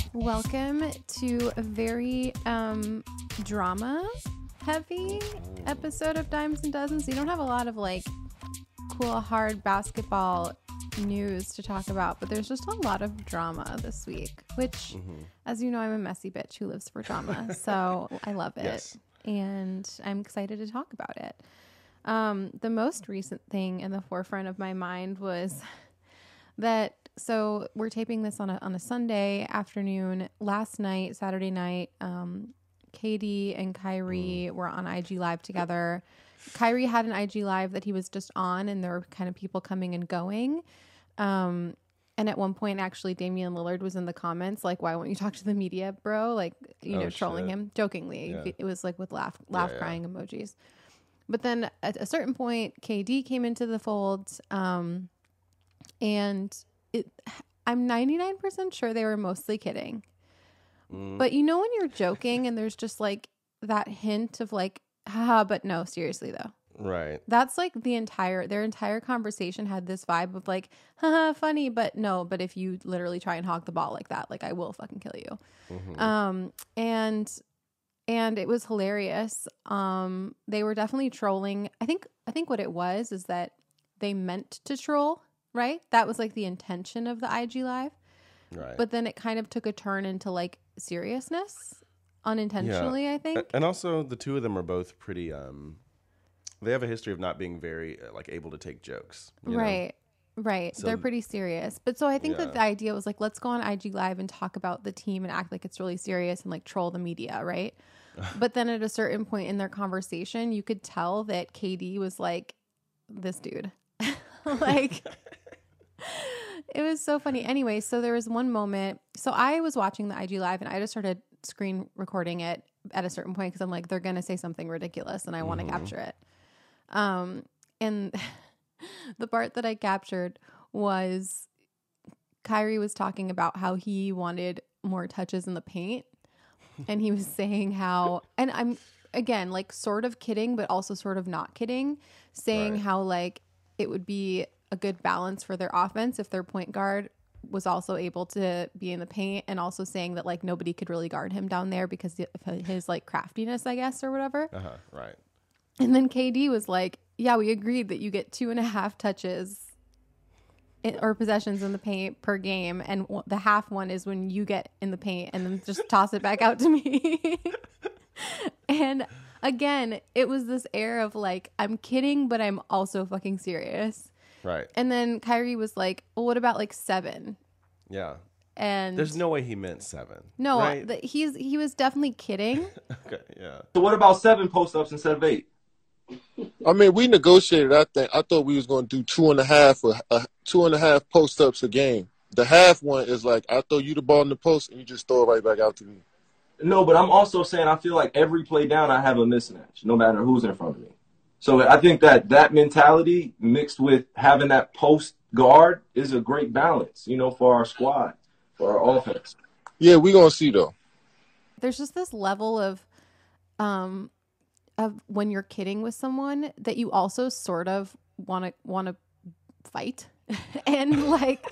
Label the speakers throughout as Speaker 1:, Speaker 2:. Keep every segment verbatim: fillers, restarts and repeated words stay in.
Speaker 1: Welcome to a very um, drama-heavy episode of Dimes and Dozens. You don't have a lot of like cool, hard basketball news to talk about, but there's just a lot of drama this week, which, mm-hmm. as you know, I'm a messy bitch who lives for drama, so I love it,
Speaker 2: yes.
Speaker 1: and I'm excited to talk about it. Um, the most recent thing in the forefront of my mind was that. So we're taping this on a on a Sunday afternoon. Last night, Saturday night, um, K D and Kyrie mm. were on I G Live together. Kyrie had an I G Live that he was just on, and there were kind of people coming and going. Um, and at one point, actually, Damian Lillard was in the comments, like, "Why won't you talk to the media, bro?" Like, you know, oh, trolling shit. him jokingly. Yeah. It was like with laugh, laugh, yeah, crying yeah. emojis. But then at a certain point, K D came into the fold, um, and. It, I'm ninety-nine percent sure they were mostly kidding. Mm. But you know when you're joking and there's just like that hint of like, haha, but no, seriously though.
Speaker 2: Right.
Speaker 1: That's like the entire, their entire conversation had this vibe of like, haha, funny, but no, but if you literally try and hog the ball like that, like I will fucking kill you. Mm-hmm. Um, and, and it was hilarious. Um, they were definitely trolling. I think, I think what it was is that they meant to troll. Right? That was like the intention of the I G Live.
Speaker 2: Right.
Speaker 1: But then it kind of took a turn into like seriousness unintentionally,
Speaker 2: yeah.
Speaker 1: I think.
Speaker 2: And also the two of them are both pretty, um, they have a history of not being very uh, like able to take jokes. You
Speaker 1: right.
Speaker 2: know?
Speaker 1: Right. So, they're pretty serious. But so I think yeah. that the idea was like, let's go on I G Live and talk about the team and act like it's really serious and like troll the media. Right. But then at a certain point in their conversation, you could tell that K D was like, this dude. like it was so funny. Anyway, so there was one moment. So I was watching the I G Live and I just started screen recording it at a certain point because I'm like, they're going to say something ridiculous and I want to mm-hmm. capture it. Um, and the part that I captured was Kyrie was talking about how he wanted more touches in the paint. And he was saying how, and I'm, again, like sort of kidding, but also sort of not kidding, saying right. how like, it would be a good balance for their offense if their point guard was also able to be in the paint, and also saying that like nobody could really guard him down there because of his like craftiness, I guess, or whatever.
Speaker 2: Uh-huh, right.
Speaker 1: And then K D was like, yeah, we agreed that you get two and a half touches in, or possessions in the paint per game. And w- the half one is when you get in the paint and then just toss it back out to me. And again, it was this air of like, I'm kidding, but I'm also fucking serious.
Speaker 2: Right.
Speaker 1: And then Kyrie was like, well, what about like seven?
Speaker 2: Yeah.
Speaker 1: And
Speaker 2: there's no way he meant seven.
Speaker 1: No,
Speaker 2: right?
Speaker 1: the, he's he was definitely kidding.
Speaker 2: Okay, yeah.
Speaker 3: So what about seven post-ups instead of eight?
Speaker 4: I mean, we negotiated. I think I thought we was going to do two and a half, or uh, two and a half post-ups a game. The half one is like, I throw you the ball in the post and you just throw it right back out to me.
Speaker 3: No, but I'm also saying I feel like every play down I have a mismatch, no matter who's in front of me. So I think that that mentality mixed with having that post guard is a great balance, you know, for our squad, for our offense.
Speaker 4: Yeah, we're going to see, though.
Speaker 1: There's just this level of, um, of when you're kidding with someone that you also sort of want to want to fight. And like...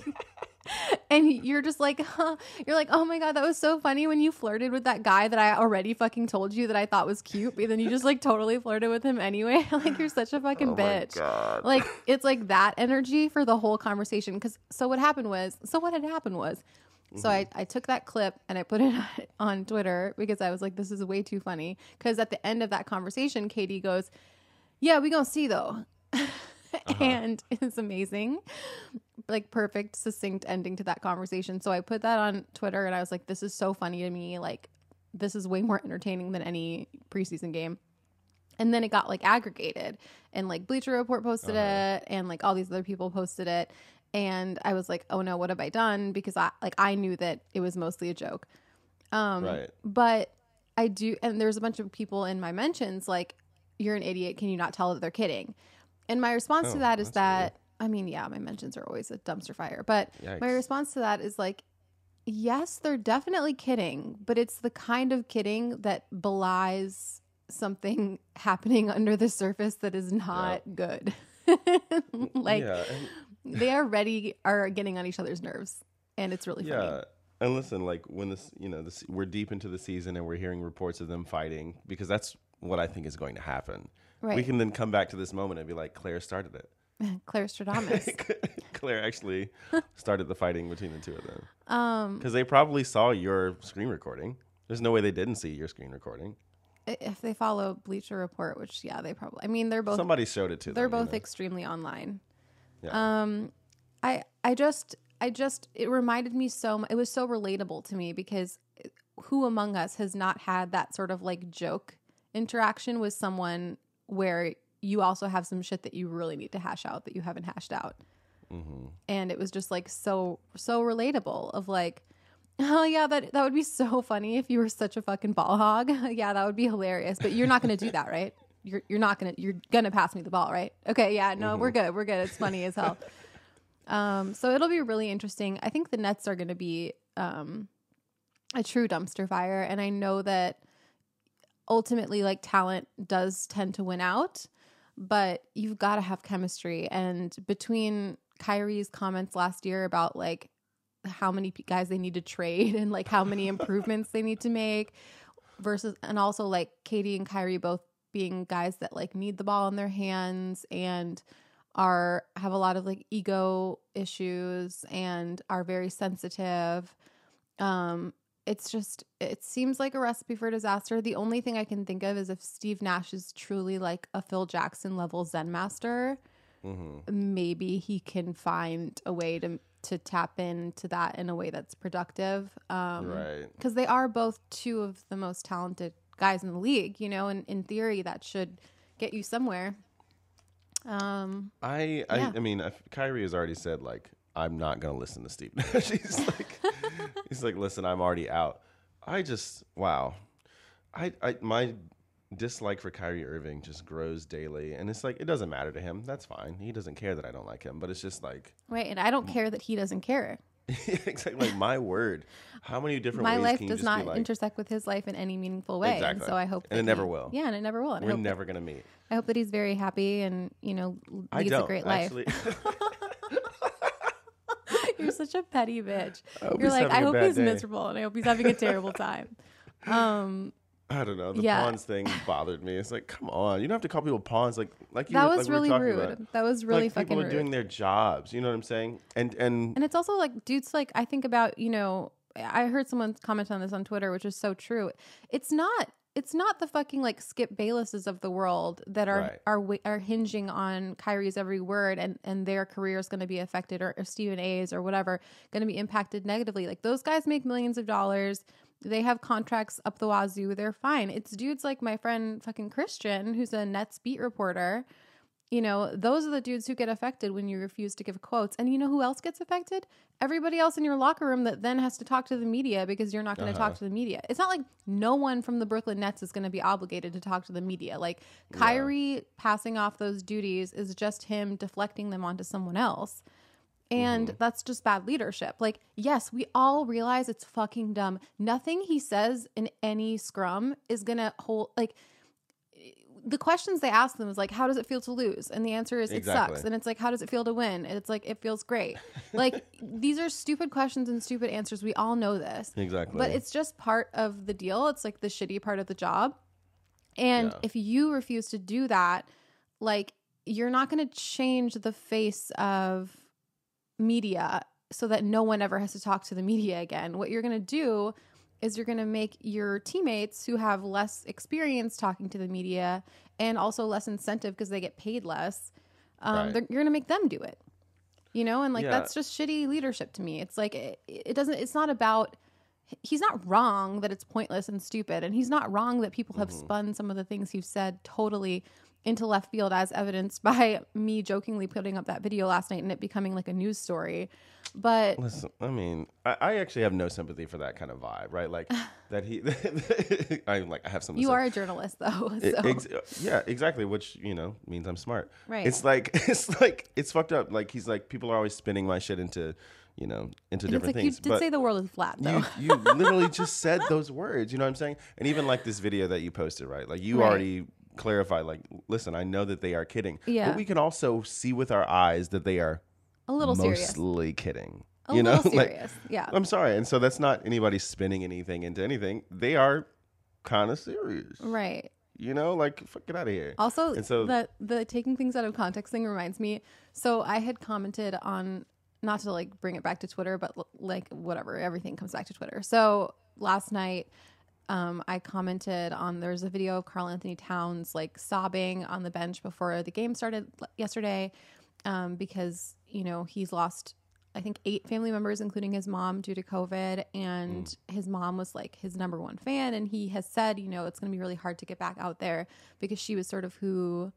Speaker 1: And you're just like, huh? You're like, oh my God, that was so funny when you flirted with that guy that I already fucking told you that I thought was cute, but then you just like totally flirted with him anyway. Like you're such a fucking
Speaker 2: oh
Speaker 1: bitch.
Speaker 2: My God.
Speaker 1: Like it's like that energy for the whole conversation. Because so what happened was, so what had happened was, mm-hmm. so I, I took that clip and I put it on Twitter because I was like, this is way too funny. Because at the end of that conversation, K D goes, yeah, we gonna see though. Uh-huh. And it's amazing. Like perfect, succinct ending to that conversation. So I put that on Twitter and I was like, this is so funny to me. Like, this is way more entertaining than any preseason game. And then it got like aggregated and like Bleacher Report posted uh-huh. it and like all these other people posted it. And I was like, oh no, what have I done? Because I like I knew that it was mostly a joke. Um,
Speaker 2: right.
Speaker 1: But I do. And there's a bunch of people in my mentions like, you're an idiot. Can you not tell that they're kidding? And my response
Speaker 2: oh,
Speaker 1: to that is that,
Speaker 2: weird.
Speaker 1: I mean, yeah, my mentions are always a dumpster fire. But
Speaker 2: Yikes.
Speaker 1: My response to that is like, yes, they're definitely kidding. But it's the kind of kidding that belies something happening under the surface that is not yep. good. Like,
Speaker 2: yeah, and-
Speaker 1: they already are getting on each other's nerves. And it's really
Speaker 2: yeah.
Speaker 1: funny.
Speaker 2: And listen, like when this, you know, this we're deep into the season and we're hearing reports of them fighting because that's what I think is going to happen.
Speaker 1: Right.
Speaker 2: We can then come back to this moment and be like, Claire started it.
Speaker 1: Claire Stradamus.
Speaker 2: Claire actually started the fighting between the two of them.
Speaker 1: Um,
Speaker 2: because they probably saw your screen recording. There's no way they didn't see your screen recording.
Speaker 1: If they follow Bleacher Report, which yeah, they probably. I mean, they're both.
Speaker 2: Somebody showed it to
Speaker 1: they're
Speaker 2: them.
Speaker 1: They're both
Speaker 2: you know?
Speaker 1: extremely online.
Speaker 2: Yeah.
Speaker 1: Um, I I just I just it reminded me so much. It was so relatable to me because who among us has not had that sort of like joke interaction with someone where you also have some shit that you really need to hash out that you haven't hashed out.
Speaker 2: Mm-hmm.
Speaker 1: And it was just like so so relatable of like, oh yeah, that that would be so funny if you were such a fucking ball hog. Yeah, that would be hilarious. But you're not gonna do that, right? You're you're not gonna you're gonna pass me the ball, right? Okay, yeah, no,
Speaker 2: Mm-hmm.
Speaker 1: we're good. We're good. It's funny as hell. Um, so it'll be really interesting. I think the Nets are gonna be um a true dumpster fire, and I know that ultimately like talent does tend to win out, but you've got to have chemistry. And between Kyrie's comments last year about like how many guys they need to trade and like how many improvements they need to make versus, and also like Katie and Kyrie both being guys that like need the ball in their hands and are have a lot of like ego issues and are very sensitive. Um, It's just, it seems like a recipe for disaster. The only thing I can think of is if Steve Nash is truly like a Phil Jackson level Zen master, mm-hmm. maybe he can find a way to to tap into that in a way that's productive. Um,
Speaker 2: right.
Speaker 1: Because they are both two of the most talented guys in the league, you know, and in theory that should get you somewhere. Um,
Speaker 2: I, I,
Speaker 1: yeah.
Speaker 2: I mean, Kyrie has already said like, I'm not going to listen to Steve Nash. He's like, he's like, listen, I'm already out. I just, wow. I, I, my dislike for Kyrie Irving just grows daily. And it's like, it doesn't matter to him. That's fine. He doesn't care that I don't like him. But it's just like.
Speaker 1: Right. And I don't care that he doesn't care.
Speaker 2: Exactly. Like my word. How many different
Speaker 1: my
Speaker 2: ways
Speaker 1: life
Speaker 2: can you
Speaker 1: does
Speaker 2: just
Speaker 1: not
Speaker 2: be like,
Speaker 1: intersect with his life in any meaningful way.
Speaker 2: Exactly.
Speaker 1: And so I hope
Speaker 2: And it
Speaker 1: he,
Speaker 2: never will.
Speaker 1: Yeah. And it never will. And
Speaker 2: we're
Speaker 1: I hope
Speaker 2: never
Speaker 1: that,
Speaker 2: going to meet.
Speaker 1: I hope that he's very happy and, you know,
Speaker 2: I
Speaker 1: leads
Speaker 2: don't,
Speaker 1: a great life.
Speaker 2: actually.
Speaker 1: You're such a petty bitch.
Speaker 2: hope
Speaker 1: You're
Speaker 2: he's
Speaker 1: like,
Speaker 2: having
Speaker 1: I
Speaker 2: a
Speaker 1: hope
Speaker 2: bad
Speaker 1: he's
Speaker 2: day."
Speaker 1: miserable and I hope he's having a terrible time. Um,
Speaker 2: I don't know. The
Speaker 1: Yeah.
Speaker 2: pawns thing bothered me. It's like, come on. You don't have to call people pawns. Like, like you
Speaker 1: that
Speaker 2: were-
Speaker 1: was
Speaker 2: like we were
Speaker 1: really
Speaker 2: talking
Speaker 1: rude.
Speaker 2: about.
Speaker 1: That was really
Speaker 2: like
Speaker 1: fucking
Speaker 2: people are
Speaker 1: rude.
Speaker 2: doing their jobs. You know what I'm saying? And and
Speaker 1: And it's also like, dudes, like, I think about, you know, I heard someone comment on this on Twitter, which is so true. It's not, it's not the fucking like Skip Baylesses of the world that are
Speaker 2: Right.
Speaker 1: are wi- are hinging on Kyrie's every word and and their career is going to be affected, or, or Stephen A's or whatever going to be impacted negatively. Like those guys make millions of dollars. They have contracts up the wazoo. They're fine. It's dudes like my friend fucking Christian, who's a Nets beat reporter. You know, those are the dudes who get affected when you refuse to give quotes. And you know who else gets affected? Everybody else in your locker room that then has to talk to the media because you're not going to
Speaker 2: Uh-huh.
Speaker 1: talk to the media. It's not like no one from the Brooklyn Nets is going to be obligated to talk to the media. Like Kyrie passing off those duties is just him deflecting them onto someone else. And
Speaker 2: Mm-hmm.
Speaker 1: that's just bad leadership. Like, yes, we all realize it's fucking dumb. Nothing he says in any scrum is going to hold, like, the questions they ask them is like, how does it feel to lose? And the answer is,
Speaker 2: Exactly.
Speaker 1: it sucks. And it's like, how does it feel to win? And it's like, it feels great. Like, these are stupid questions and stupid answers. We all know this.
Speaker 2: Exactly.
Speaker 1: But it's just part of the deal. It's like the shitty part of the job. And
Speaker 2: Yeah.
Speaker 1: if you refuse to do that, like, you're not going to change the face of media so that no one ever has to talk to the media again. What you're going to do is you're going to make your teammates who have less experience talking to the media and also less incentive because they get paid less. Um,
Speaker 2: Right.
Speaker 1: they're- You're going to make them do it, you know? And like,
Speaker 2: Yeah.
Speaker 1: that's just shitty leadership to me. It's like, it, it doesn't, it's not about, he's not wrong that it's pointless and stupid. And he's not wrong that people have
Speaker 2: Mm-hmm.
Speaker 1: spun some of the things he's said totally into left field, as evidenced by me jokingly putting up that video last night and it becoming like a news story. But
Speaker 2: Listen, I mean, I, I actually have no sympathy for that kind of vibe, right? Like that he, I like I have some.
Speaker 1: you are a journalist though. So.
Speaker 2: Ex- yeah, exactly. Which you know means I'm smart.
Speaker 1: Right.
Speaker 2: It's like it's like it's fucked up. Like he's like people are always spinning my shit into, you know, into
Speaker 1: And it's
Speaker 2: different
Speaker 1: like
Speaker 2: things.
Speaker 1: you did
Speaker 2: but
Speaker 1: say the world is flat though.
Speaker 2: you you literally just said those words. You know what I'm saying? And even like this video that you posted, right? Like you
Speaker 1: Right.
Speaker 2: already clarified. Like, listen, I know that they are kidding.
Speaker 1: Yeah.
Speaker 2: But we can also see with our eyes that they are
Speaker 1: A little serious.
Speaker 2: mostly kidding.
Speaker 1: A
Speaker 2: you know,
Speaker 1: little
Speaker 2: like,
Speaker 1: serious. Yeah.
Speaker 2: I'm sorry. And so that's not anybody spinning anything into anything. They are kind of serious.
Speaker 1: Right.
Speaker 2: You know, like, fuck, get out of here.
Speaker 1: Also,
Speaker 2: and so,
Speaker 1: the the taking things out of context thing reminds me. So I had commented on, not to like bring it back to Twitter, but l- like whatever, everything comes back to Twitter. So last night, um, I commented on, there's a video of Karl Anthony Towns like sobbing on the bench before the game started l- yesterday, um, because, you know, he's lost, I think, eight family members, including his mom, due to COVID. And mm. his mom was like his number one fan. And he has said, you know, it's going to be really hard to get back out there because she was sort of who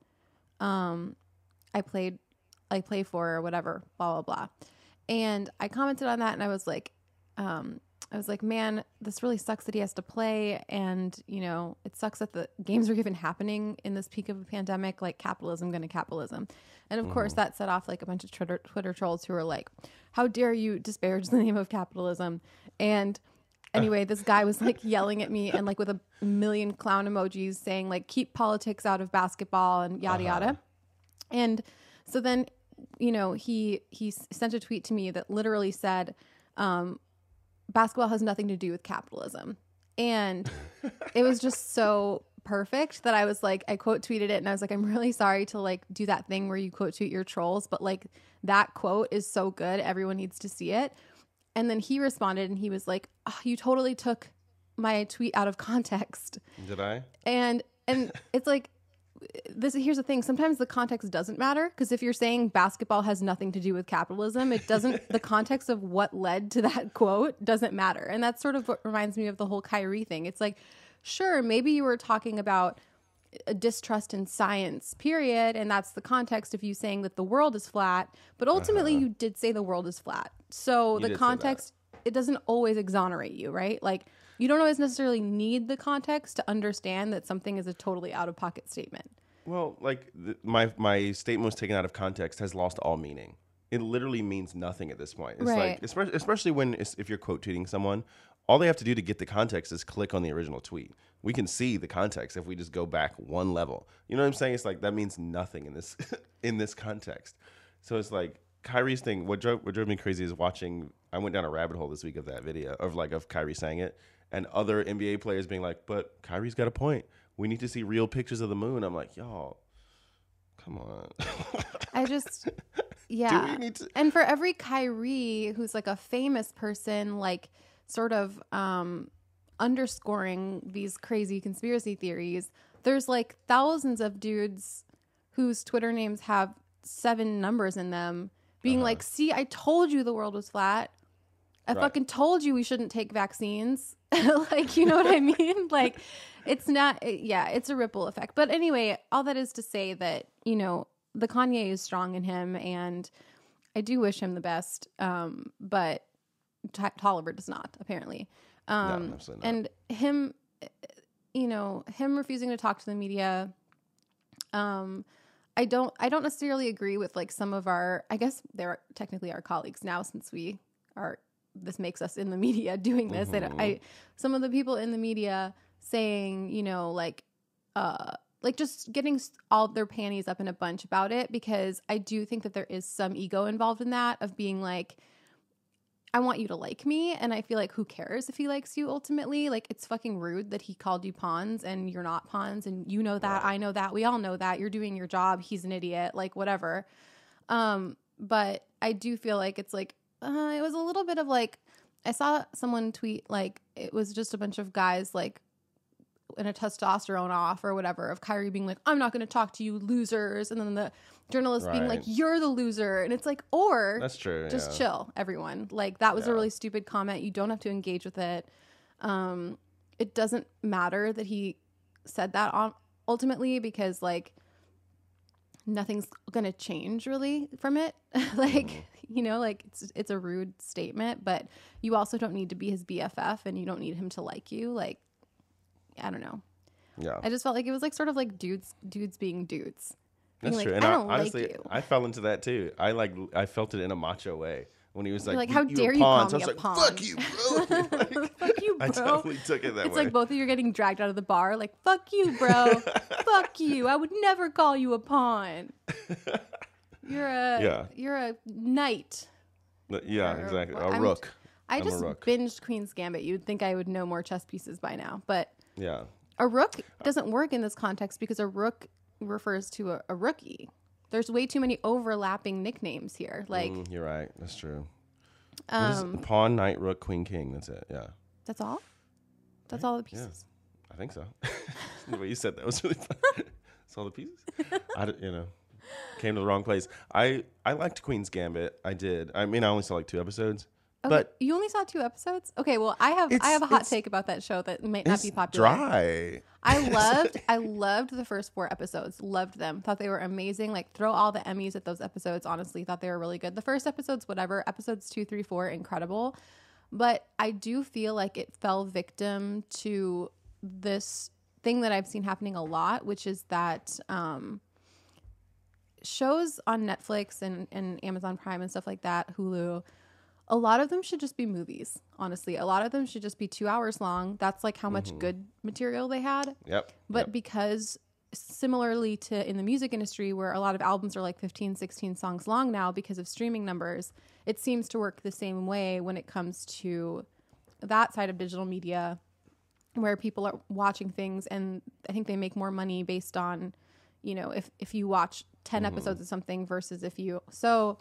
Speaker 1: um, I played, I play for or whatever, blah, blah, blah. And I commented on that and I was like, um, I was like, man, this really sucks that he has to play. And, you know, it sucks that the games are even happening in this peak of a pandemic, like capitalism going to capitalism. And of mm. course, that set off like a bunch of Twitter, Twitter trolls who were like, how dare you disparage the name of capitalism? And anyway, this guy was like yelling at me and like with a million clown emojis saying like, keep politics out of basketball and yada, uh-huh. yada. And so then, you know, he, he sent a tweet to me that literally said, um, basketball has nothing to do with capitalism. And it was just so perfect that I was like, I quote tweeted it and I was like, I'm really sorry to like do that thing where you quote tweet your trolls, but like that quote is so good. Everyone needs to see it. And then he responded and he was like, oh, you totally took my tweet out of context.
Speaker 2: Did I?
Speaker 1: And, and it's like, this, here's the thing. Sometimes the context doesn't matter, because if you're saying basketball has nothing to do with capitalism, it doesn't, the context of what led to that quote doesn't matter. And that's sort of what reminds me of the whole Kyrie thing. It's like, sure, maybe you were talking about a distrust in science, period. And that's the context of you saying that the world is flat. But ultimately, uh-huh. you did say the world is flat. So you the context, it doesn't always exonerate you, right? Like, you don't always necessarily need the context to understand that something is a totally out-of-pocket statement.
Speaker 2: Well, like, th- my my statement was taken out of context has lost all meaning. It literally means nothing at this point. It's
Speaker 1: right.
Speaker 2: like, especially, especially when, it's, if you're quote tweeting someone, all they have to do to get the context is click on the original tweet. We can see the context if we just go back one level. You know what I'm saying? It's like, that means nothing in this in this context. So it's like, Kyrie's thing, what drove, what drove me crazy is watching, I went down a rabbit hole this week of that video, of like, of Kyrie saying it, and other N B A players being like, but Kyrie's got a point. We need to see real pictures of the moon. I'm like, y'all, come on.
Speaker 1: I just, yeah.
Speaker 2: Do we need to?
Speaker 1: And for every Kyrie who's like a famous person, like sort of um, underscoring these crazy conspiracy theories, there's like thousands of dudes whose Twitter names have seven numbers in them being uh-huh. like, see, I told you the world was flat. I right. fucking told you we shouldn't take vaccines. Like, you know what I mean? Like, it's not, yeah, it's a ripple effect. But anyway, all that is to say that, you know, the Kanye is strong in him, and I do wish him the best. Um, but T- Tolliver does not, apparently. Um,
Speaker 2: no, absolutely not.
Speaker 1: And him, you know, him refusing to talk to the media. Um, I don't, I don't necessarily agree with like some of our, I guess they're technically our colleagues now, since we are, this makes us in the media doing this. Mm-hmm. I, I, some of the people in the media saying, you know, like, uh, like just getting all their panties up in a bunch about it, because I do think that there is some ego involved in that, of being like, I want you to like me. And I feel like, who cares if he likes you ultimately? Like, it's fucking rude that he called you pawns and you're not pawns. And you know that, I know that, we all know that. You're doing your job. He's an idiot, like whatever. Um, but I do feel like it's like, uh, it was a little bit of like, I saw someone tweet, like, it was just a bunch of guys like in a testosterone off or whatever, of Kyrie being like, I'm not going to talk to you losers. And then the journalist right. being like, you're the loser. And it's like, or
Speaker 2: that's true.
Speaker 1: Just
Speaker 2: yeah.
Speaker 1: chill, everyone. Like, that was
Speaker 2: yeah.
Speaker 1: a really stupid comment. You don't have to engage with it. Um, it doesn't matter that he said that on ultimately, because like nothing's going to change really from it. Like, mm. you know, like it's, it's a rude statement, but you also don't need to be his B F F, and you don't need him to like you. Like, I don't know.
Speaker 2: Yeah.
Speaker 1: I just felt like it was like sort of like dudes, dudes being dudes.
Speaker 2: That's
Speaker 1: being
Speaker 2: true.
Speaker 1: Like,
Speaker 2: and
Speaker 1: I
Speaker 2: I,
Speaker 1: don't
Speaker 2: honestly,
Speaker 1: like you.
Speaker 2: I fell into that too. I like, I felt it in a macho way when he was like,
Speaker 1: like
Speaker 2: you,
Speaker 1: how
Speaker 2: you
Speaker 1: dare you
Speaker 2: pawn.
Speaker 1: call
Speaker 2: so
Speaker 1: me
Speaker 2: I was
Speaker 1: a
Speaker 2: like,
Speaker 1: pawn?
Speaker 2: fuck you, bro. Like,
Speaker 1: fuck you, bro.
Speaker 2: I definitely took it that
Speaker 1: it's
Speaker 2: way.
Speaker 1: like both of you are getting dragged out of the bar. Like, fuck you, bro. Fuck you. I would never call you a pawn. You're a,
Speaker 2: yeah.
Speaker 1: you're a knight.
Speaker 2: Yeah,
Speaker 1: Or-
Speaker 2: exactly.
Speaker 1: or-
Speaker 2: A
Speaker 1: I'm-
Speaker 2: rook.
Speaker 1: I
Speaker 2: I'm a
Speaker 1: just
Speaker 2: rook.
Speaker 1: binged Queen's Gambit. You'd think I would know more chess pieces by now, but
Speaker 2: Yeah.
Speaker 1: a rook doesn't work in this context because a rook refers to a, a rookie. There's way too many overlapping nicknames here. Like,
Speaker 2: Mm, you're right. That's true. What is
Speaker 1: um,
Speaker 2: it? Pawn, knight, rook, queen, king. That's it. Yeah.
Speaker 1: that's all. That's
Speaker 2: Right?
Speaker 1: all the
Speaker 2: Yeah.
Speaker 1: pieces.
Speaker 2: I think so. The way you said that was really fun. That's all the pieces. I, d- you know, came to the wrong place. I I liked Queen's Gambit. I did. I mean, I only saw like two episodes,
Speaker 1: Okay,
Speaker 2: but
Speaker 1: you only saw two episodes. Okay, well, I have I
Speaker 2: It's-
Speaker 1: have a hot
Speaker 2: it's-
Speaker 1: take about that show that might not
Speaker 2: it's
Speaker 1: be popular.
Speaker 2: dry.
Speaker 1: I loved I loved the first four episodes. Loved them. Thought they were amazing. Like throw all the Emmys at those episodes. Honestly, thought they were really good. The first episodes, whatever. Episodes two, three, four, incredible. But I do feel like it fell victim to this thing that I've seen happening a lot, which is that um, shows on Netflix and, and Amazon Prime and stuff like that, Hulu, a lot of them should just be movies, honestly. A lot of them should just be two hours long. That's like how much
Speaker 2: Mhm.
Speaker 1: good material they had.
Speaker 2: Yep.
Speaker 1: But
Speaker 2: yep.
Speaker 1: because similarly to in the music industry where a lot of albums are like fifteen, sixteen songs long now because of streaming numbers, it seems to work the same way when it comes to that side of digital media where people are watching things and I think they make more money based on, you know, if, if you watch ten
Speaker 2: Mhm.
Speaker 1: episodes of something versus if you, so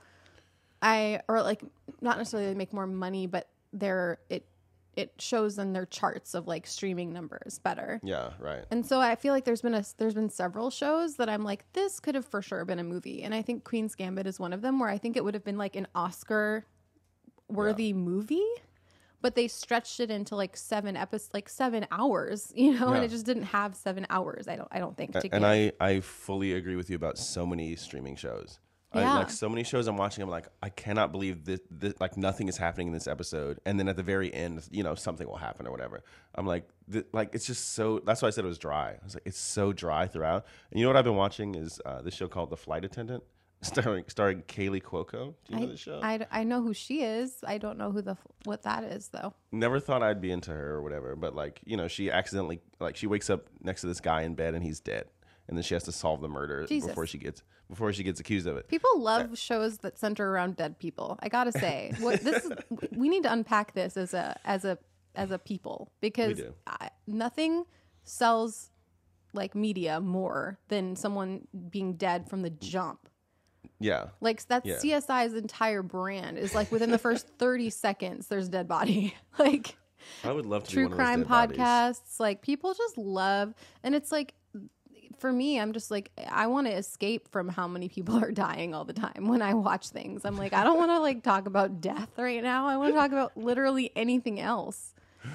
Speaker 1: I, or like not necessarily they make more money, but they're, it, it shows in their charts of like streaming numbers better.
Speaker 2: Yeah. Right.
Speaker 1: And so I feel like there's been a there's been several shows that I'm like, this could have for sure been a movie. And I think Queen's Gambit is one of them where I think it would have been like an Oscar worthy movie, but they stretched it into like seven episodes, like seven hours, you know, and
Speaker 2: Yeah.
Speaker 1: it just didn't have seven hours. I don't I don't think to
Speaker 2: And
Speaker 1: give.
Speaker 2: I, I fully agree with you about so many streaming shows. I,
Speaker 1: Yeah.
Speaker 2: like so many shows I'm watching, I'm like, I cannot believe this, this. Like nothing is happening in this episode, and then at the very end, you know, something will happen or whatever. I'm like, th- like it's just so. That's why I said it was dry. I was like, it's so dry throughout. And you know what I've been watching is uh, this show called The Flight Attendant, starring starring Kaylee Cuoco. Do you know
Speaker 1: I,
Speaker 2: the show?
Speaker 1: I, I know who she is. I don't know who the what that is though.
Speaker 2: Never thought I'd be into her or whatever, but like, you know, she accidentally like she wakes up next to this guy in bed and he's dead, and then she has to solve the murder
Speaker 1: Jesus.
Speaker 2: before she gets before she gets accused of it.
Speaker 1: People love shows that center around dead people. I gotta say, what this is, we need to unpack this as a as a as a people because
Speaker 2: do.
Speaker 1: I, nothing sells like media more than someone being dead from the jump.
Speaker 2: Yeah.
Speaker 1: Like that's
Speaker 2: Yeah.
Speaker 1: C S I's entire brand is like within the first thirty seconds, there's dead body. Like
Speaker 2: I would love to
Speaker 1: true
Speaker 2: be one of
Speaker 1: crime
Speaker 2: those dead bodies.
Speaker 1: podcasts. Like people just love, and it's like for me, I'm just like I want to escape from how many people are dying all the time when I watch things. I'm like I don't want to like talk about death right now. I want to talk about literally anything else.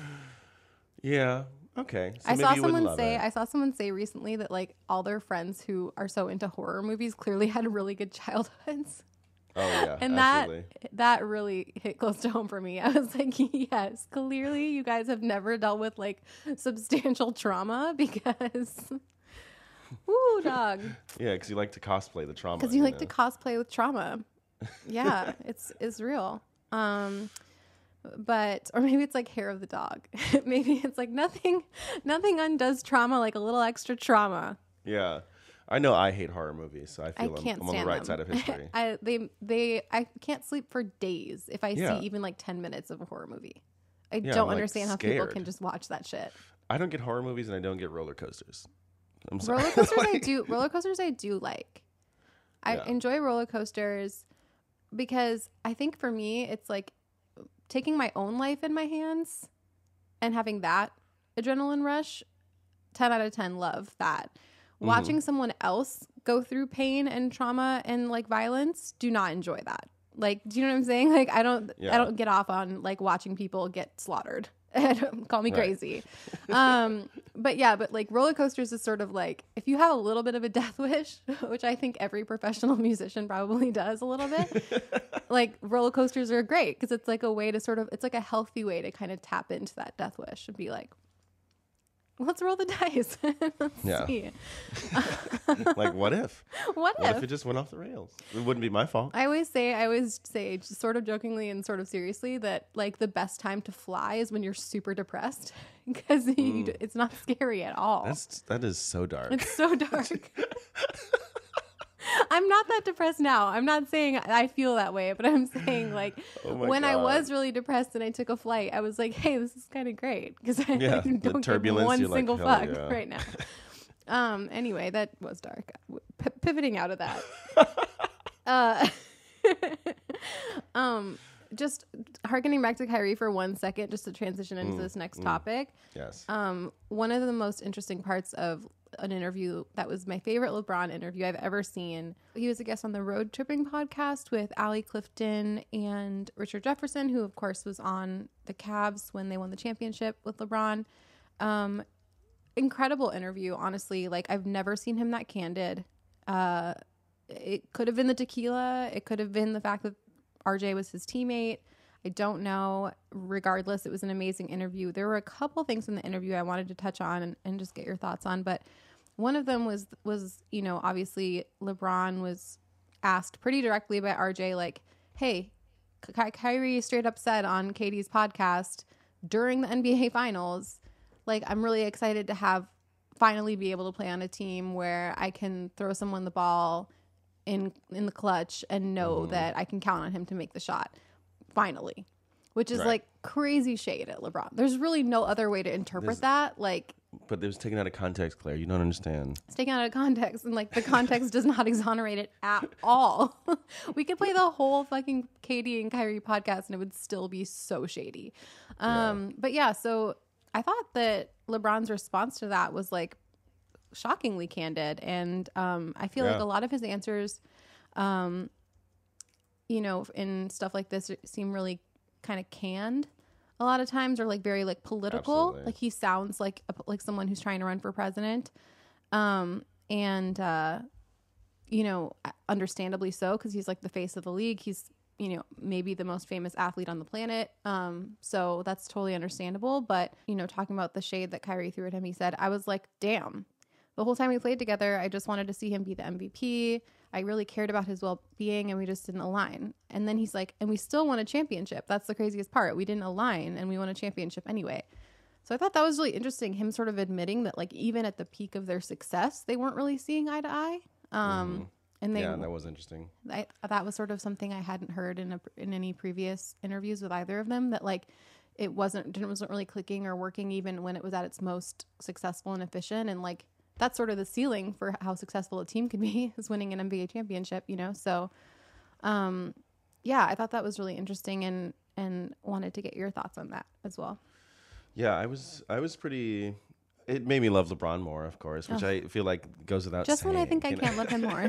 Speaker 2: Yeah. Okay. So
Speaker 1: I
Speaker 2: maybe
Speaker 1: saw
Speaker 2: you wouldn't
Speaker 1: someone
Speaker 2: love
Speaker 1: say
Speaker 2: it.
Speaker 1: I saw someone say recently that like all their friends who are so into horror movies clearly had really good childhoods.
Speaker 2: Oh yeah.
Speaker 1: And
Speaker 2: absolutely.
Speaker 1: that that really hit close to home for me. I was like, yes, clearly you guys have never dealt with like substantial trauma because, ooh, dog,
Speaker 2: Yeah, because you like to cosplay the trauma.
Speaker 1: because you like
Speaker 2: know?
Speaker 1: to cosplay with trauma. Yeah, it's it's real. Um, but or maybe it's like hair of the dog. Maybe it's like nothing, nothing undoes trauma like a little extra trauma.
Speaker 2: Yeah. I know I hate horror movies, so I
Speaker 1: I
Speaker 2: feel I'm,
Speaker 1: can't
Speaker 2: I'm on
Speaker 1: stand
Speaker 2: the right
Speaker 1: them.
Speaker 2: side of history.
Speaker 1: I they they I can't sleep for days if I
Speaker 2: Yeah.
Speaker 1: see even like ten minutes of a horror movie. I
Speaker 2: Yeah,
Speaker 1: don't
Speaker 2: I'm, like,
Speaker 1: understand how people
Speaker 2: scared.
Speaker 1: can just watch that shit.
Speaker 2: I don't get horror movies and I don't get roller coasters. I'm sorry.
Speaker 1: Roller coasters I
Speaker 2: Like,
Speaker 1: do roller coasters I do like. I
Speaker 2: Yeah.
Speaker 1: enjoy roller coasters because I think for me it's like taking my own life in my hands and having that adrenaline rush. ten out of ten love that.
Speaker 2: Mm-hmm.
Speaker 1: Watching someone else go through pain and trauma and like violence, do not enjoy that. Like, do you know what I'm saying? Like, I don't,
Speaker 2: Yeah.
Speaker 1: I don't get off on like watching people get slaughtered. Call me
Speaker 2: Right.
Speaker 1: crazy. um, but yeah, but like roller coasters is sort of like if you have a little bit of a death wish, which I think every professional musician probably does a little bit. Like roller coasters are great because it's like a way to sort of, it's like a healthy way to kind of tap into that death wish and be like, let's roll the dice. Let's
Speaker 2: Yeah.
Speaker 1: see.
Speaker 2: like, what if?
Speaker 1: What,
Speaker 2: What
Speaker 1: if?
Speaker 2: if it just went off the rails? It wouldn't be my fault.
Speaker 1: I always say, I always say, just sort of jokingly and sort of seriously, that like the best time to fly is when you're super depressed because
Speaker 2: Mm.
Speaker 1: it's not scary at all.
Speaker 2: That's that is so dark.
Speaker 1: It's so dark. I'm not that depressed now. I'm not saying I feel that way, but I'm saying like
Speaker 2: Oh my
Speaker 1: when I
Speaker 2: God.
Speaker 1: was really depressed and I took a flight, I was like, hey, this is kind of great because I
Speaker 2: Yeah, the
Speaker 1: don't give
Speaker 2: turbulence,
Speaker 1: one
Speaker 2: you're like,
Speaker 1: single
Speaker 2: hell
Speaker 1: fuck
Speaker 2: yeah.
Speaker 1: right now. Um. Anyway, that was dark. P- pivoting out of that. uh. um. Just harkening back to Kyrie for one second, just to transition into
Speaker 2: Mm,
Speaker 1: this next
Speaker 2: mm.
Speaker 1: topic.
Speaker 2: Yes.
Speaker 1: Um, one of the most interesting parts of an interview that was my favorite LeBron interview I've ever seen. He was a guest on the Road Tripping podcast with Allie Clifton and Richard Jefferson, who of course was on the Cavs when they won the championship with LeBron. Um, incredible interview, honestly. Like I've never seen him that candid. Uh, it could have been the tequila. It could have been the fact that R J was his teammate. I don't know. Regardless, it was an amazing interview. There were a couple things in the interview I wanted to touch on and, and just get your thoughts on. But one of them was, was, you know, obviously LeBron was asked pretty directly by R J, like, hey, Ky- Kyrie straight up said on Katie's podcast during the N B A finals, like, I'm really excited to have finally be able to play on a team where I can throw someone the ball in in the clutch and know
Speaker 2: Mhm.
Speaker 1: that I can count on him to make the shot finally, which is
Speaker 2: Right.
Speaker 1: like crazy shade at LeBron. There's really no other way to interpret
Speaker 2: There's-
Speaker 1: that. Like
Speaker 2: But it was taken out of context, Claire. You don't understand.
Speaker 1: it's taken out of context and like the context does not exonerate it at all. We could play the whole fucking Katie and Kyrie podcast and it would still be so shady. Um, but yeah, so I thought that LeBron's response to that was like shockingly candid. And um, I feel like
Speaker 2: Yeah.
Speaker 1: a lot of his answers, um, you know, in stuff like this seem really kind of canned a lot of times, or like very like political.
Speaker 2: Absolutely.
Speaker 1: Like he sounds like a, like someone who's trying to run for president. Um, and, uh, you know, understandably so, because he's like the face of the league. He's, you know, maybe the most famous athlete on the planet. Um, so that's totally understandable. But, you know, talking about the shade that Kyrie threw at him, he said, I was like, damn, the whole time we played together, I just wanted to see him be the M V P. I really cared about his well-being and we just didn't align. And then he's like, and we still won a championship. That's the craziest part. We didn't align and we won a championship anyway. So I thought that was really interesting, him sort of admitting that like even at the peak of their success, they weren't really seeing eye to eye. Um,
Speaker 2: Mhm.
Speaker 1: And they,
Speaker 2: Yeah, that was interesting.
Speaker 1: I, that was sort of something I hadn't heard in a, in any previous interviews with either of them, that like it wasn't, didn't, wasn't really clicking or working even when it was at its most successful and efficient. And like, that's sort of the ceiling for how successful a team can be, is winning an N B A championship, you know? So, um, yeah, I thought that was really interesting and, and wanted to get your thoughts on that as well.
Speaker 2: Yeah, I was I was pretty. It made me love LeBron more, of course, which
Speaker 1: Oh.
Speaker 2: I feel like goes without
Speaker 1: Just
Speaker 2: saying.
Speaker 1: when I think I
Speaker 2: you know?
Speaker 1: can't love him more.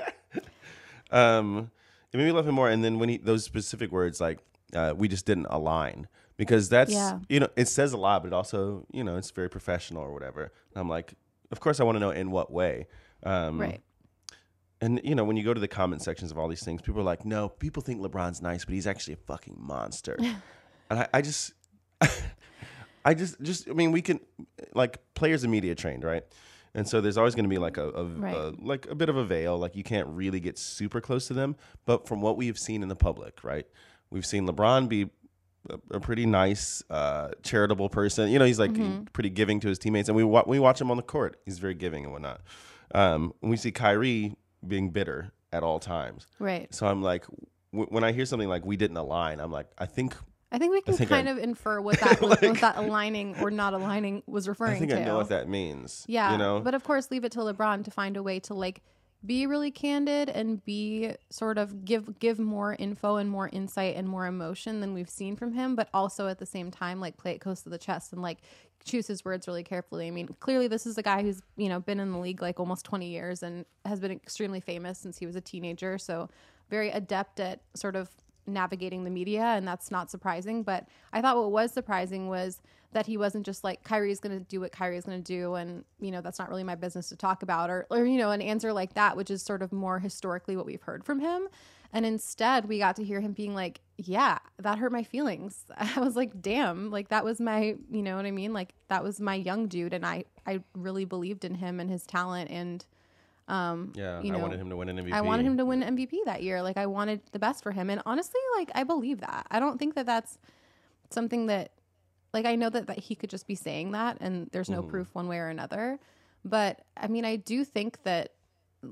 Speaker 2: um, it made me love him more, and then when he those specific words like uh, we just didn't align, because that's
Speaker 1: Yeah.
Speaker 2: you know it says a lot, but it also you know it's very professional or whatever. And I'm like, of course I want to know in what way. Um,
Speaker 1: Right.
Speaker 2: And you know when you go to the comment sections of all these things, people are like, no, people think LeBron's nice, but he's actually a fucking monster. And I, I just. I just, just, I mean, we can, like, players are media trained, right? And so there's always going to be like a, a,
Speaker 1: Right.
Speaker 2: a, like a bit of a veil, like you can't really get super close to them. But from what we have seen in the public, right? We've seen LeBron be a, a pretty nice, uh, charitable person. You know, he's like
Speaker 1: Mhm.
Speaker 2: pretty giving to his teammates, and we wa- we watch him on the court. He's very giving and whatnot. Um, we see Kyrie being bitter at all times.
Speaker 1: Right.
Speaker 2: So I'm like, w- when I hear something like we didn't align, I'm like, I think.
Speaker 1: I think we can
Speaker 2: think
Speaker 1: kind
Speaker 2: I-
Speaker 1: of infer what that was,
Speaker 2: Like-
Speaker 1: what that aligning or not aligning was referring
Speaker 2: I think
Speaker 1: to.
Speaker 2: I know what that means.
Speaker 1: Yeah,
Speaker 2: you know,
Speaker 1: but of course, leave it to LeBron to find a way to like be really candid and be sort of give give more info and more insight and more emotion than we've seen from him, but also at the same time like play it close to the chest and like choose his words really carefully. I mean, clearly this is a guy who's you know been in the league like almost twenty years and has been extremely famous since he was a teenager, so very adept at sort of navigating the media, and that's not surprising. But I thought what was surprising was that he wasn't just like, Kyrie's going to do what Kyrie's going to do, and you know that's not really my business to talk about, or or you know an answer like that, which is sort of more historically what we've heard from him. And instead we got to hear him being like, yeah, that hurt my feelings. I was like, damn, like that was my, you know what I mean, like that was my young dude, and I I really believed in him and his talent, and um
Speaker 2: yeah,
Speaker 1: you
Speaker 2: I
Speaker 1: know,
Speaker 2: wanted him to win an M V P.
Speaker 1: I wanted him to win M V P that year. Like I wanted the best for him. And honestly, like I believe that. I don't think that that's something that, like, I know that, that he could just be saying that and there's no
Speaker 2: Mhm.
Speaker 1: proof one way or another. But I mean, I do think that l-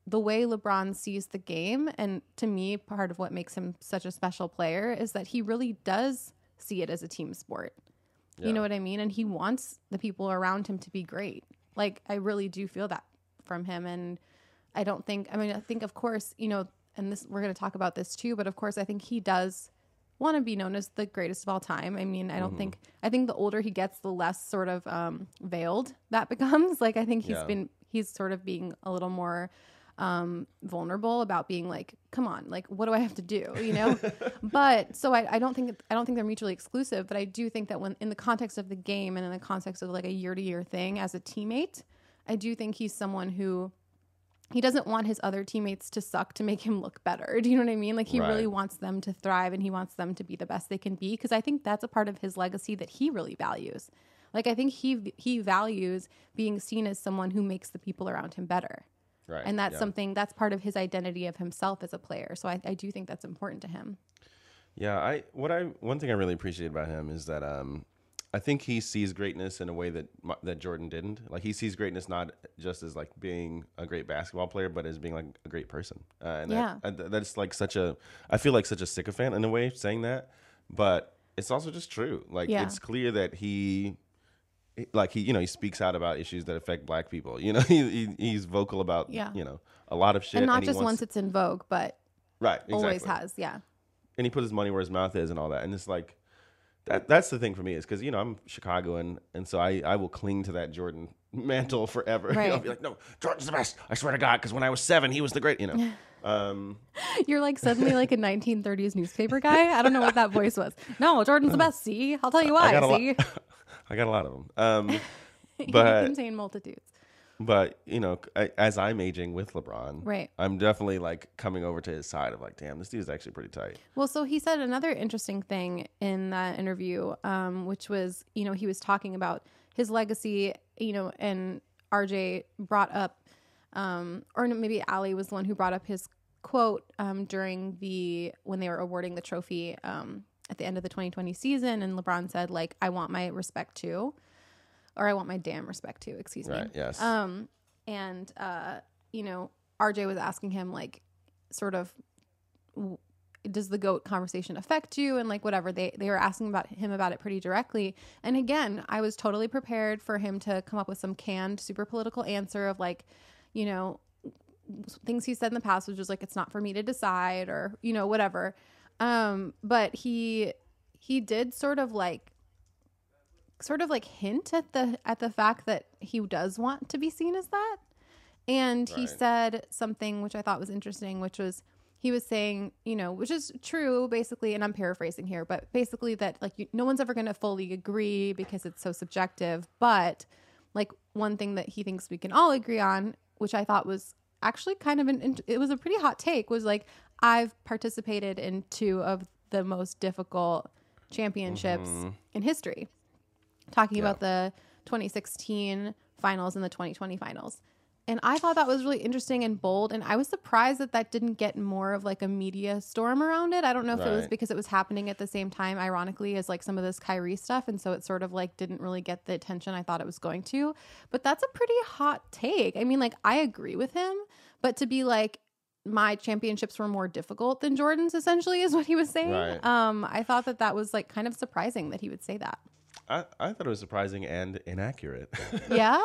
Speaker 1: the way LeBron sees the game, and to me, part of what makes him such a special player is that he really does see it as a team sport. Yeah. You know what I mean? And he wants the people around him to be great. Like, I really do feel that from him. And I don't think, I mean, I think, of course, you know, and this, we're going to talk about this too, but of course, I think he does want to be known as the greatest of all time. I mean, I don't mm-hmm. think, I think the older he gets, the less sort of um, veiled that becomes. Like, I think he's yeah. been, he's sort of being a little more um, vulnerable about being like, come on, like, what do I have to do? You know? But so I, I don't think, I don't think they're mutually exclusive, but I do think that when in the context of the game and in the context of like a year to year thing as a teammate, I do think he's someone who, he doesn't want his other teammates to suck to make him look better. Do you know what I mean? Like, he right. really wants them to thrive and he wants them to be the best they can be. Cause I think that's a part of his legacy that he really values. Like, I think he, he values being seen as someone who makes the people around him better. Right. And that's yeah. something that's part of his identity of himself as a player. So I, I do think that's important to him.
Speaker 2: Yeah. I, what I, one thing I really appreciate about him is that, um, I think he sees greatness in a way that that Jordan didn't. Like, he sees greatness not just as like being a great basketball player, but as being like a great person. Uh, and
Speaker 1: yeah.
Speaker 2: that, that's like such a, I feel like such a sycophant in a way saying that, but it's also just true. Like, yeah. it's clear that he, like he, you know, he speaks out about issues that affect Black people. You know, he, he he's vocal about, yeah. you know, a lot of shit.
Speaker 1: And not
Speaker 2: and
Speaker 1: just
Speaker 2: wants,
Speaker 1: once it's in vogue, but
Speaker 2: right, exactly.
Speaker 1: always has, yeah.
Speaker 2: And he put his money where his mouth is and all that. And it's like, That that's the thing for me is because, you know, I'm Chicagoan, and so I, I will cling to that Jordan mantle forever.
Speaker 1: Right.
Speaker 2: You know, I'll be like, no, Jordan's the best. I swear to God, because when I was seven, he was the great, you know. Um,
Speaker 1: You're like suddenly like a nineteen thirties newspaper guy. I don't know what that voice was. No, Jordan's the best. See, I'll tell you why.
Speaker 2: I got
Speaker 1: see,
Speaker 2: lot, I got a lot of them. Um,
Speaker 1: you
Speaker 2: but
Speaker 1: contain multitudes.
Speaker 2: But, you know, I, as I'm aging with LeBron,
Speaker 1: right.
Speaker 2: I'm definitely like coming over to his side of like, damn, this dude's actually pretty tight.
Speaker 1: Well, so he said another interesting thing in that interview, um, which was, you know, he was talking about his legacy, you know, and R J brought up, um, or maybe Ali was the one who brought up his quote um, during the, when they were awarding the trophy um, at the end of the twenty twenty season. And LeBron said, like, I want my respect too. Or I want my damn respect too, excuse me.
Speaker 2: Right, yes.
Speaker 1: Um, and, uh, you know, R J was asking him, like, sort of, w- does the GOAT conversation affect you? And, like, whatever. They they were asking about him about it pretty directly. And, again, I was totally prepared for him to come up with some canned, super political answer of, like, you know, things he said in the past, which was, like, it's not for me to decide or, you know, whatever. Um, but he he did sort of, like, sort of like hint at the at the fact that he does want to be seen as that. And right. he said something which I thought was interesting, which was he was saying, you know, which is true basically, and I'm paraphrasing here, but basically that like you, no one's ever going to fully agree because it's so subjective. But like one thing that he thinks we can all agree on, which I thought was actually kind of an it was a pretty hot take, was like, I've participated in two of the most difficult championships mm-hmm. in history. Talking yeah. about the twenty sixteen finals and the twenty twenty finals. And I thought that was really interesting and bold. And I was surprised that that didn't get more of like a media storm around it. I don't know if right. it was because it was happening at the same time, ironically, as like some of this Kyrie stuff. And so it sort of like didn't really get the attention I thought it was going to. But that's a pretty hot take. I mean, like, I agree with him. But to be like, my championships were more difficult than Jordan's, essentially, is what he was saying. Right. Um, I thought that that was like kind of surprising that he would say that.
Speaker 2: I, I thought it was surprising and inaccurate.
Speaker 1: Yeah?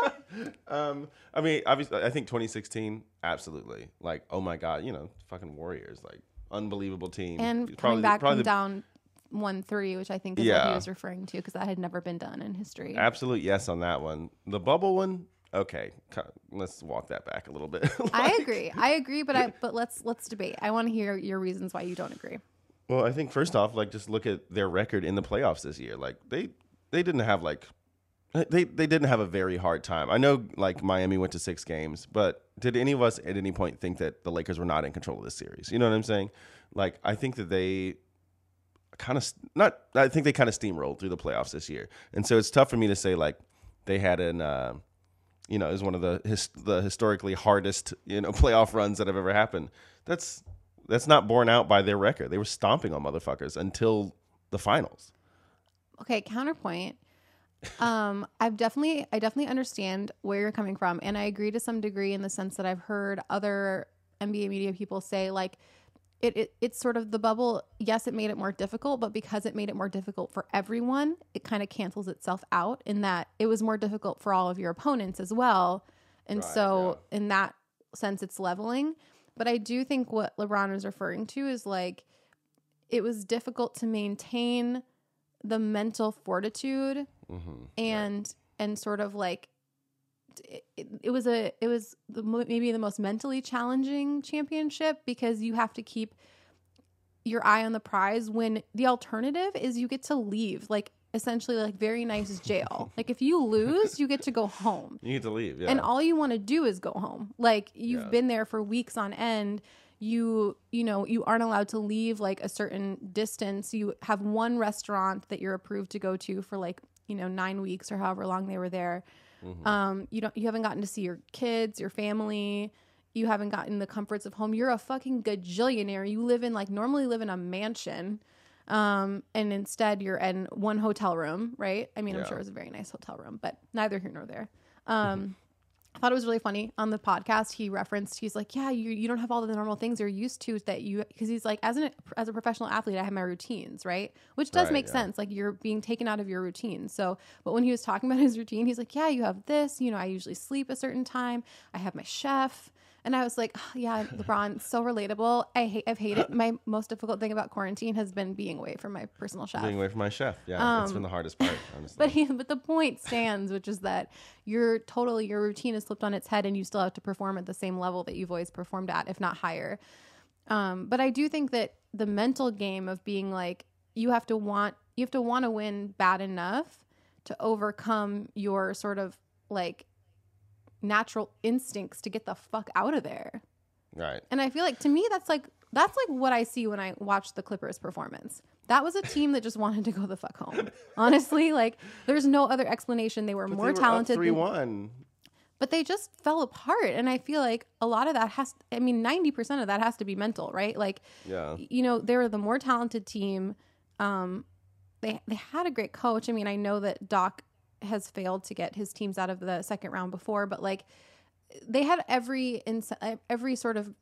Speaker 2: um, I mean, obviously, I think twenty sixteen, absolutely. Like, oh my God, you know, fucking Warriors, like, unbelievable team.
Speaker 1: And
Speaker 2: probably,
Speaker 1: coming back
Speaker 2: probably
Speaker 1: from
Speaker 2: the,
Speaker 1: down one three, which I think is
Speaker 2: yeah.
Speaker 1: what he was referring to, because that had never been done in history.
Speaker 2: Absolute yes on that one. The bubble one, okay, let's walk that back a little bit. Like,
Speaker 1: I agree. I agree, but I but let's let's debate. I want to hear your reasons why you don't agree.
Speaker 2: Well, I think first off, like, just look at their record in the playoffs this year. Like, they... They didn't have like, they they didn't have a very hard time. I know like Miami went to six games, but did any of us at any point think that the Lakers were not in control of this series? You know what I'm saying? Like, I think that they kind of not. I think they kind of steamrolled through the playoffs this year, and so it's tough for me to say like they had an, uh, you know, it was one of the his, the historically hardest you know playoff runs that have ever happened. That's that's not borne out by their record. They were stomping on motherfuckers until the finals.
Speaker 1: Okay, counterpoint. Um, I've definitely, I definitely understand where you're coming from, and I agree to some degree in the sense that I've heard other N B A media people say like, it, it it's sort of the bubble. Yes, it made it more difficult, but because it made it more difficult for everyone, it kind of cancels itself out in that it was more difficult for all of your opponents as well, and
Speaker 2: Right,
Speaker 1: so in that sense, it's leveling. But I do think what LeBron is referring to is like, it was difficult to maintain the mental fortitude
Speaker 2: Mm-hmm.
Speaker 1: and right. and sort of like it, it, it was a it was the, maybe the most mentally challenging championship because you have to keep your eye on the prize when the alternative is you get to leave like essentially like very nice jail. Like if you lose, you get to go home.
Speaker 2: You get to leave, yeah.
Speaker 1: And all you want to do is go home. Like you've
Speaker 2: yeah.
Speaker 1: been there for weeks on end. You, you know, you aren't allowed to leave like a certain distance. You have one restaurant that you're approved to go to for like, you know, nine weeks or however long they were there. Mm-hmm. Um, you don't, you haven't gotten to see your kids, your family. You haven't gotten the comforts of home. You're a fucking gajillionaire. You live in like normally live in a mansion. Um, and instead you're in one hotel room, right? I mean, yeah. I'm sure it was a very nice hotel room, but neither here nor there. Um, mm-hmm. I thought it was really funny on the podcast. He referenced, he's like, yeah, you you don't have all the normal things you're used to that you, because he's like, as an as a professional athlete, I have my routines, right? Which does
Speaker 2: right,
Speaker 1: make
Speaker 2: yeah.
Speaker 1: sense. Like you're being taken out of your routine. So, but when he was talking about his routine, he's like, yeah, you have this, you know, I usually sleep a certain time. I have my chef. And I was like, oh, yeah, LeBron, so relatable. I hate, I've hated my most difficult thing about quarantine has been being away from my personal chef.
Speaker 2: Being away from my chef, yeah, um, it's been the hardest part, honestly.
Speaker 1: But he, but the point stands, which is that you're totally your routine is flipped on its head, and you still have to perform at the same level that you've always performed at, if not higher. Um, but I do think that the mental game of being like you have to want you have to want to win bad enough to overcome your sort of like natural instincts to get the fuck out of there.
Speaker 2: Right.
Speaker 1: And I feel like to me that's like that's like what I see when I watch the Clippers performance. That was a team that just wanted to go the fuck home. Honestly, like there's no other explanation. They were
Speaker 2: but
Speaker 1: more
Speaker 2: they were
Speaker 1: talented.
Speaker 2: three one.
Speaker 1: But they just fell apart. And I feel like a lot of that has I mean ninety percent of that has to be mental, right? Like
Speaker 2: yeah.
Speaker 1: you know, they were the more talented team. Um they they had a great coach. I mean, I know that Doc has failed to get his teams out of the second round before, but like they had every ins- every sort of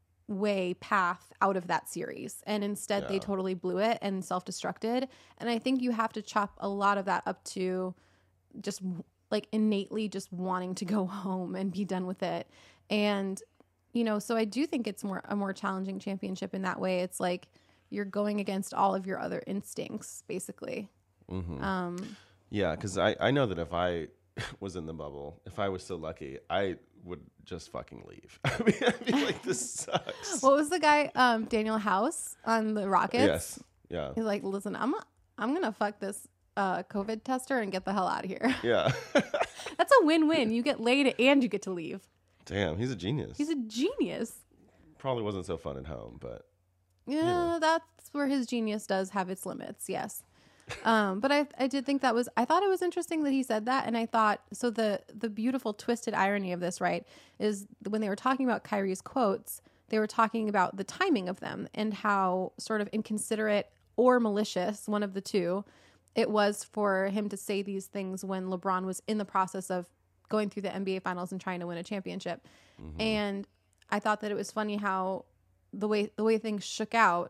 Speaker 1: way path out of that series, and instead yeah. they totally blew it and self-destructed. And I think you have to chop a lot of that up to just like innately just wanting to go home and be done with it. And you know, so I do think it's more a more challenging championship in that way. It's like you're going against all of your other instincts basically.
Speaker 2: Mm-hmm.
Speaker 1: um
Speaker 2: Yeah, because I, I know that if I was in the bubble, if I was so lucky, I would just fucking leave. I mean, I'd be like, this sucks.
Speaker 1: What was the guy, um, Daniel House on the Rockets?
Speaker 2: Yes, yeah.
Speaker 1: He's like, listen, I'm I'm gonna fuck this uh, COVID tester and get the hell out of here.
Speaker 2: Yeah.
Speaker 1: That's a win-win. You get laid and you get to leave.
Speaker 2: Damn, he's a genius.
Speaker 1: He's a genius.
Speaker 2: Probably wasn't so fun at home, but
Speaker 1: yeah,
Speaker 2: you know.
Speaker 1: That's where his genius does have its limits. Yes. um, but I I did think that was I thought it was interesting that he said that, and I thought so the the beautiful twisted irony of this, right, is when they were talking about Kyrie's quotes, they were talking about the timing of them and how sort of inconsiderate or malicious, one of the two, it was for him to say these things when LeBron was in the process of going through the N B A finals and trying to win a championship. Mm-hmm. And I thought that it was funny how the way the way things shook out,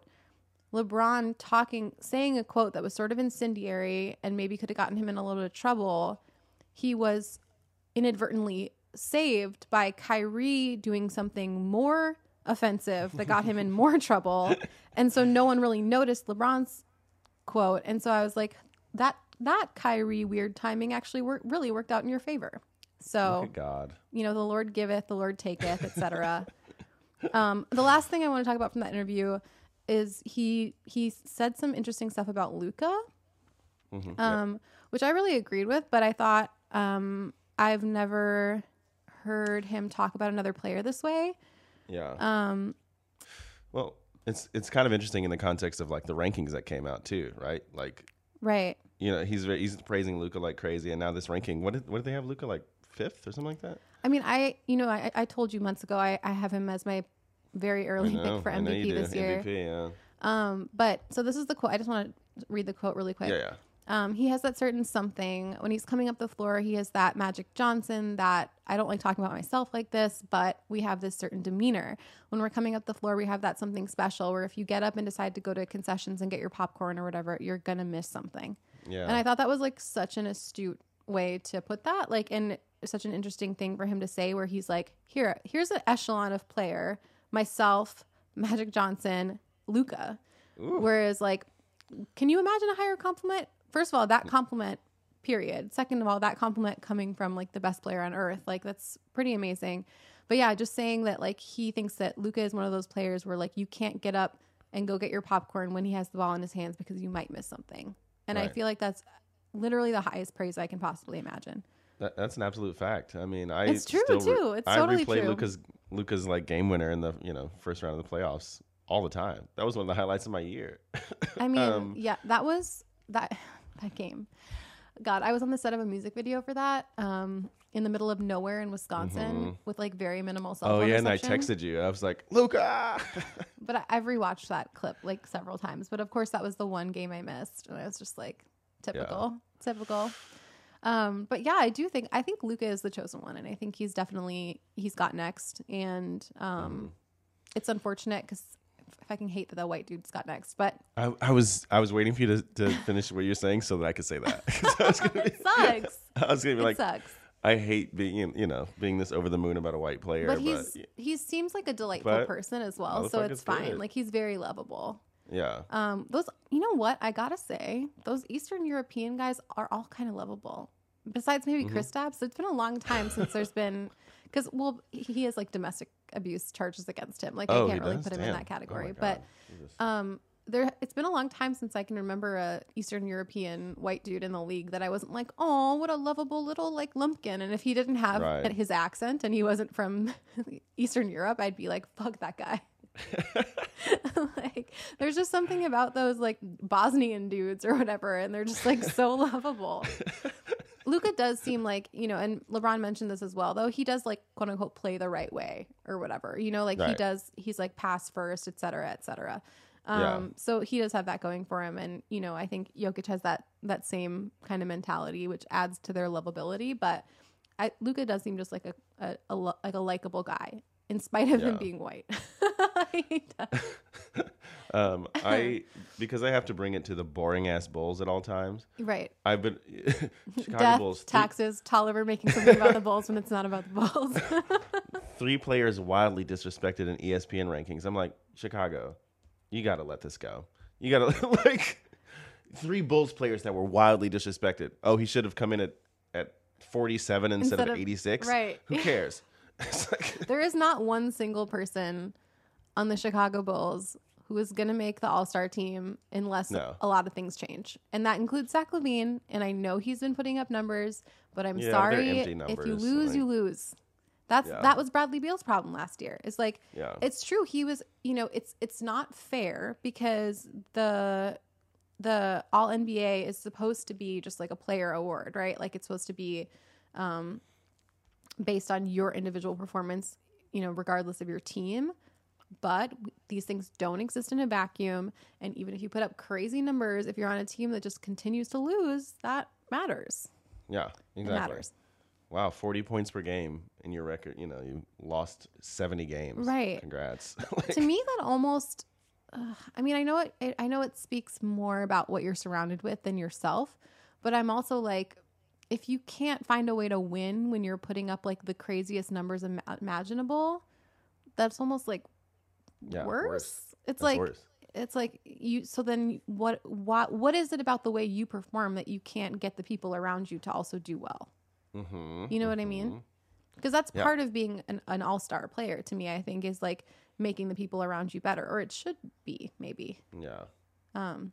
Speaker 1: LeBron talking, saying a quote that was sort of incendiary and maybe could have gotten him in a little bit of trouble. He was inadvertently saved by Kyrie doing something more offensive that got him in more trouble. And so no one really noticed LeBron's quote. And so I was like, that that Kyrie weird timing actually work, really worked out in your favor. So,
Speaker 2: look at God.
Speaker 1: You know, the Lord giveth, the Lord taketh, et cetera. um, the last thing I want to talk about from that interview is he he said some interesting stuff about Luka,
Speaker 2: mm-hmm,
Speaker 1: um,
Speaker 2: yep.
Speaker 1: which I really agreed with. But I thought um, I've never heard him talk about another player this way.
Speaker 2: Yeah.
Speaker 1: Um,
Speaker 2: well, it's it's kind of interesting in the context of like the rankings that came out too, right? Like,
Speaker 1: right.
Speaker 2: You know, he's very, he's praising Luka like crazy, and now this ranking. What did what did they have Luka like fifth or something like that?
Speaker 1: I mean, I you know I, I told you months ago I, I have him as my very early
Speaker 2: know,
Speaker 1: pick for M V P this year.
Speaker 2: M V P, yeah.
Speaker 1: Um, but so this is the quote. I just want to read the quote really quick.
Speaker 2: Yeah, yeah.
Speaker 1: Um, he has that certain something when he's coming up the floor. He has that Magic Johnson that I don't like talking about myself like this, but we have this certain demeanor. When we're coming up the floor, we have that something special where if you get up and decide to go to concessions and get your popcorn or whatever, you're going to miss something.
Speaker 2: Yeah.
Speaker 1: And I thought that was like such an astute way to put that. Like, and such an interesting thing for him to say where he's like, here, here's an echelon of player, myself, Magic Johnson, Luka. Whereas like, can you imagine a higher compliment? First of all, that compliment, period. Second of all, that compliment coming from like the best player on earth, like that's pretty amazing. But yeah, just saying that like he thinks that Luka is one of those players where like you can't get up and go get your popcorn when he has the ball in his hands because you might miss something. And
Speaker 2: Right.
Speaker 1: I feel like that's literally the highest praise I can possibly imagine.
Speaker 2: That, that's an absolute fact. I mean, I
Speaker 1: It's true,
Speaker 2: still
Speaker 1: too. It's
Speaker 2: I
Speaker 1: totally
Speaker 2: replay
Speaker 1: true.
Speaker 2: Luka's Luka's like game winner in the you know first round of the playoffs all the time. That was one of the highlights of my year.
Speaker 1: I mean,
Speaker 2: Um,
Speaker 1: yeah, that was that that game. God, I was on the set of a music video for that um, in the middle of nowhere in Wisconsin with like very minimal cell
Speaker 2: oh
Speaker 1: phone
Speaker 2: yeah, and I
Speaker 1: reception.
Speaker 2: texted you. I was like, Luka.
Speaker 1: But I, I've rewatched that clip like several times. But of course, that was the one game I missed, and I was just like, typical, typical. Um, but yeah, I do think I think Luka is the chosen one, and I think he's definitely he's got next. And um, it's unfortunate because I fucking hate that the white dude's got next. But
Speaker 2: I, I was I was waiting for you to, to finish what you're saying so that I could say that. 'Cause I was gonna be,
Speaker 1: it sucks.
Speaker 2: I was gonna be
Speaker 1: It
Speaker 2: like,
Speaker 1: sucks.
Speaker 2: I hate being you know being this over the moon about a white player,
Speaker 1: But
Speaker 2: but,
Speaker 1: he's he seems like a delightful
Speaker 2: but
Speaker 1: person as well, so
Speaker 2: motherfucker's
Speaker 1: it's fine.
Speaker 2: good.
Speaker 1: Like he's very lovable.
Speaker 2: yeah,
Speaker 1: Um, those you know what I gotta say, those Eastern European guys are all kind of lovable. Besides maybe
Speaker 2: Mm-hmm.
Speaker 1: Kristaps, it's been a long time since there's been because well he has like domestic abuse charges against him. Like
Speaker 2: Oh,
Speaker 1: I
Speaker 2: he
Speaker 1: can't really
Speaker 2: does?
Speaker 1: put him in
Speaker 2: Damn.
Speaker 1: that
Speaker 2: Oh,
Speaker 1: category,
Speaker 2: my
Speaker 1: but
Speaker 2: God. Jesus.
Speaker 1: um. There, it's been a long time since I can remember a Eastern European white dude in the league that I wasn't like, oh, what a lovable little like lumpkin. And if he didn't have
Speaker 2: Right.
Speaker 1: his accent and he wasn't from Eastern Europe, I'd be like, fuck that guy. Like, there's just something about those like Bosnian dudes or whatever, and they're just like so lovable. Luka does seem like, you know, and LeBron mentioned this as well, though he does like quote unquote play the right way or whatever, you know, like he
Speaker 2: Right.
Speaker 1: does, he's like pass first, et cetera, et cetera.
Speaker 2: Yeah.
Speaker 1: Um, so he does have that going for him. And, you know, I think Jokic has that, that same kind of mentality, which adds to their lovability. But I, Luka does seem just like a, a, a lo- like a likable guy in spite of him
Speaker 2: Yeah.
Speaker 1: being white. He does.
Speaker 2: um, I because I have to bring it to the boring ass Bulls at all times.
Speaker 1: Right.
Speaker 2: I've been Chicago
Speaker 1: Death,
Speaker 2: Bulls. Three,
Speaker 1: taxes, Tolliver making something about the Bulls when it's not about the Bulls.
Speaker 2: three players wildly disrespected in E S P N rankings. I'm like, Chicago, you got to let this go. You got to like three Bulls players that were wildly disrespected. Oh, he should have come in at at forty-seven instead,
Speaker 1: Instead
Speaker 2: of
Speaker 1: of-
Speaker 2: eighty-six.
Speaker 1: right.
Speaker 2: Who cares? It's like,
Speaker 1: There is not one single person on the Chicago Bulls who is going to make the All-Star team unless
Speaker 2: No.
Speaker 1: a lot of things change. And that includes Zach LaVine. And I know he's been putting up numbers, but I'm
Speaker 2: Yeah, they're
Speaker 1: sorry.
Speaker 2: empty
Speaker 1: If you
Speaker 2: numbers,
Speaker 1: lose,
Speaker 2: like-
Speaker 1: you lose. That's
Speaker 2: Yeah.
Speaker 1: that was Bradley Beal's problem last year. It's like
Speaker 2: Yeah.
Speaker 1: it's true. He was, you know, it's it's not fair because the the All N B A is supposed to be just like a player award, right? Like it's supposed to be um, based on your individual performance, you know, regardless of your team. But w- these things don't exist in a vacuum. And even if you put up crazy numbers, if you're on a team that just continues to lose, that matters.
Speaker 2: yeah,
Speaker 1: It
Speaker 2: exactly.
Speaker 1: matters.
Speaker 2: Wow, forty points per game in your record. You know, you lost seventy games.
Speaker 1: Right.
Speaker 2: Congrats. Like,
Speaker 1: To me, that almost, uh, I mean, I know it, it, I know it speaks more about what you're surrounded with than yourself. But I'm also like, if you can't find a way to win when you're putting up like the craziest numbers Im- imaginable, that's almost like
Speaker 2: yeah,
Speaker 1: worse.
Speaker 2: worse.
Speaker 1: It's
Speaker 2: That's
Speaker 1: like
Speaker 2: worse.
Speaker 1: it's like you. So then, what? What? What is it about the way you perform that you can't get the people around you to also do well?
Speaker 2: Mm-hmm,
Speaker 1: You know what I mean? Because that's
Speaker 2: Yeah.
Speaker 1: part of being an, an all-star player to me. I think is like making the people around you better, or it should be maybe.
Speaker 2: Yeah.
Speaker 1: Um.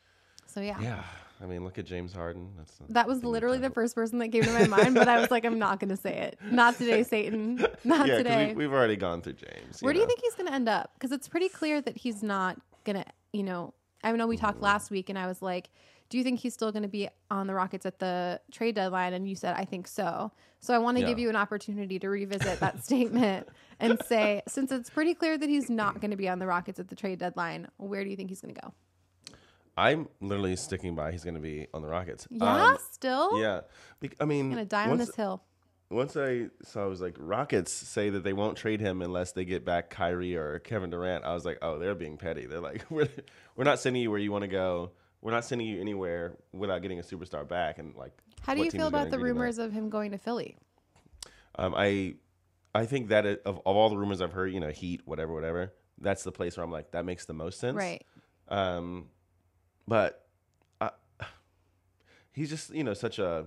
Speaker 1: So yeah.
Speaker 2: Yeah. I mean, look at James Harden. That's the
Speaker 1: That was
Speaker 2: thing we
Speaker 1: literally
Speaker 2: talk
Speaker 1: the first person that came to my mind, but I was like, I'm not going to say it. Not today, Satan. Not
Speaker 2: yeah,
Speaker 1: today.
Speaker 2: because we, we've already gone through James.
Speaker 1: Where do you
Speaker 2: know?
Speaker 1: think he's going to end up? Because it's pretty clear that he's not going to, you know, I know we talked last week and I was like, do you think he's still going to be on the Rockets at the trade deadline? And you said, I think so. So I want to
Speaker 2: Yeah.
Speaker 1: give you an opportunity to revisit that statement and say, since it's pretty clear that he's not going to be on the Rockets at the trade deadline, where do you think he's going to go?
Speaker 2: I'm literally sticking by he's going to be on the Rockets.
Speaker 1: Yeah,
Speaker 2: Um,
Speaker 1: still?
Speaker 2: yeah. Be- I mean,
Speaker 1: I'm going to die on
Speaker 2: once,
Speaker 1: this hill.
Speaker 2: once I saw, I was like, Rockets say that they won't trade him unless they get back Kyrie or Kevin Durant. I was like, oh, they're being petty. They're like, we're we're not sending you where you want to go. We're not sending you anywhere without getting a superstar back. And like,
Speaker 1: how do
Speaker 2: what
Speaker 1: you
Speaker 2: team
Speaker 1: feel
Speaker 2: is gonna
Speaker 1: about the
Speaker 2: agree to that?
Speaker 1: rumors of him going to Philly?
Speaker 2: Um, I I think that it, of, of all the rumors I've heard, you know, Heat, whatever, whatever, that's the place where I'm like, that makes the most sense.
Speaker 1: Right.
Speaker 2: Um, but I, he's just, you know, such a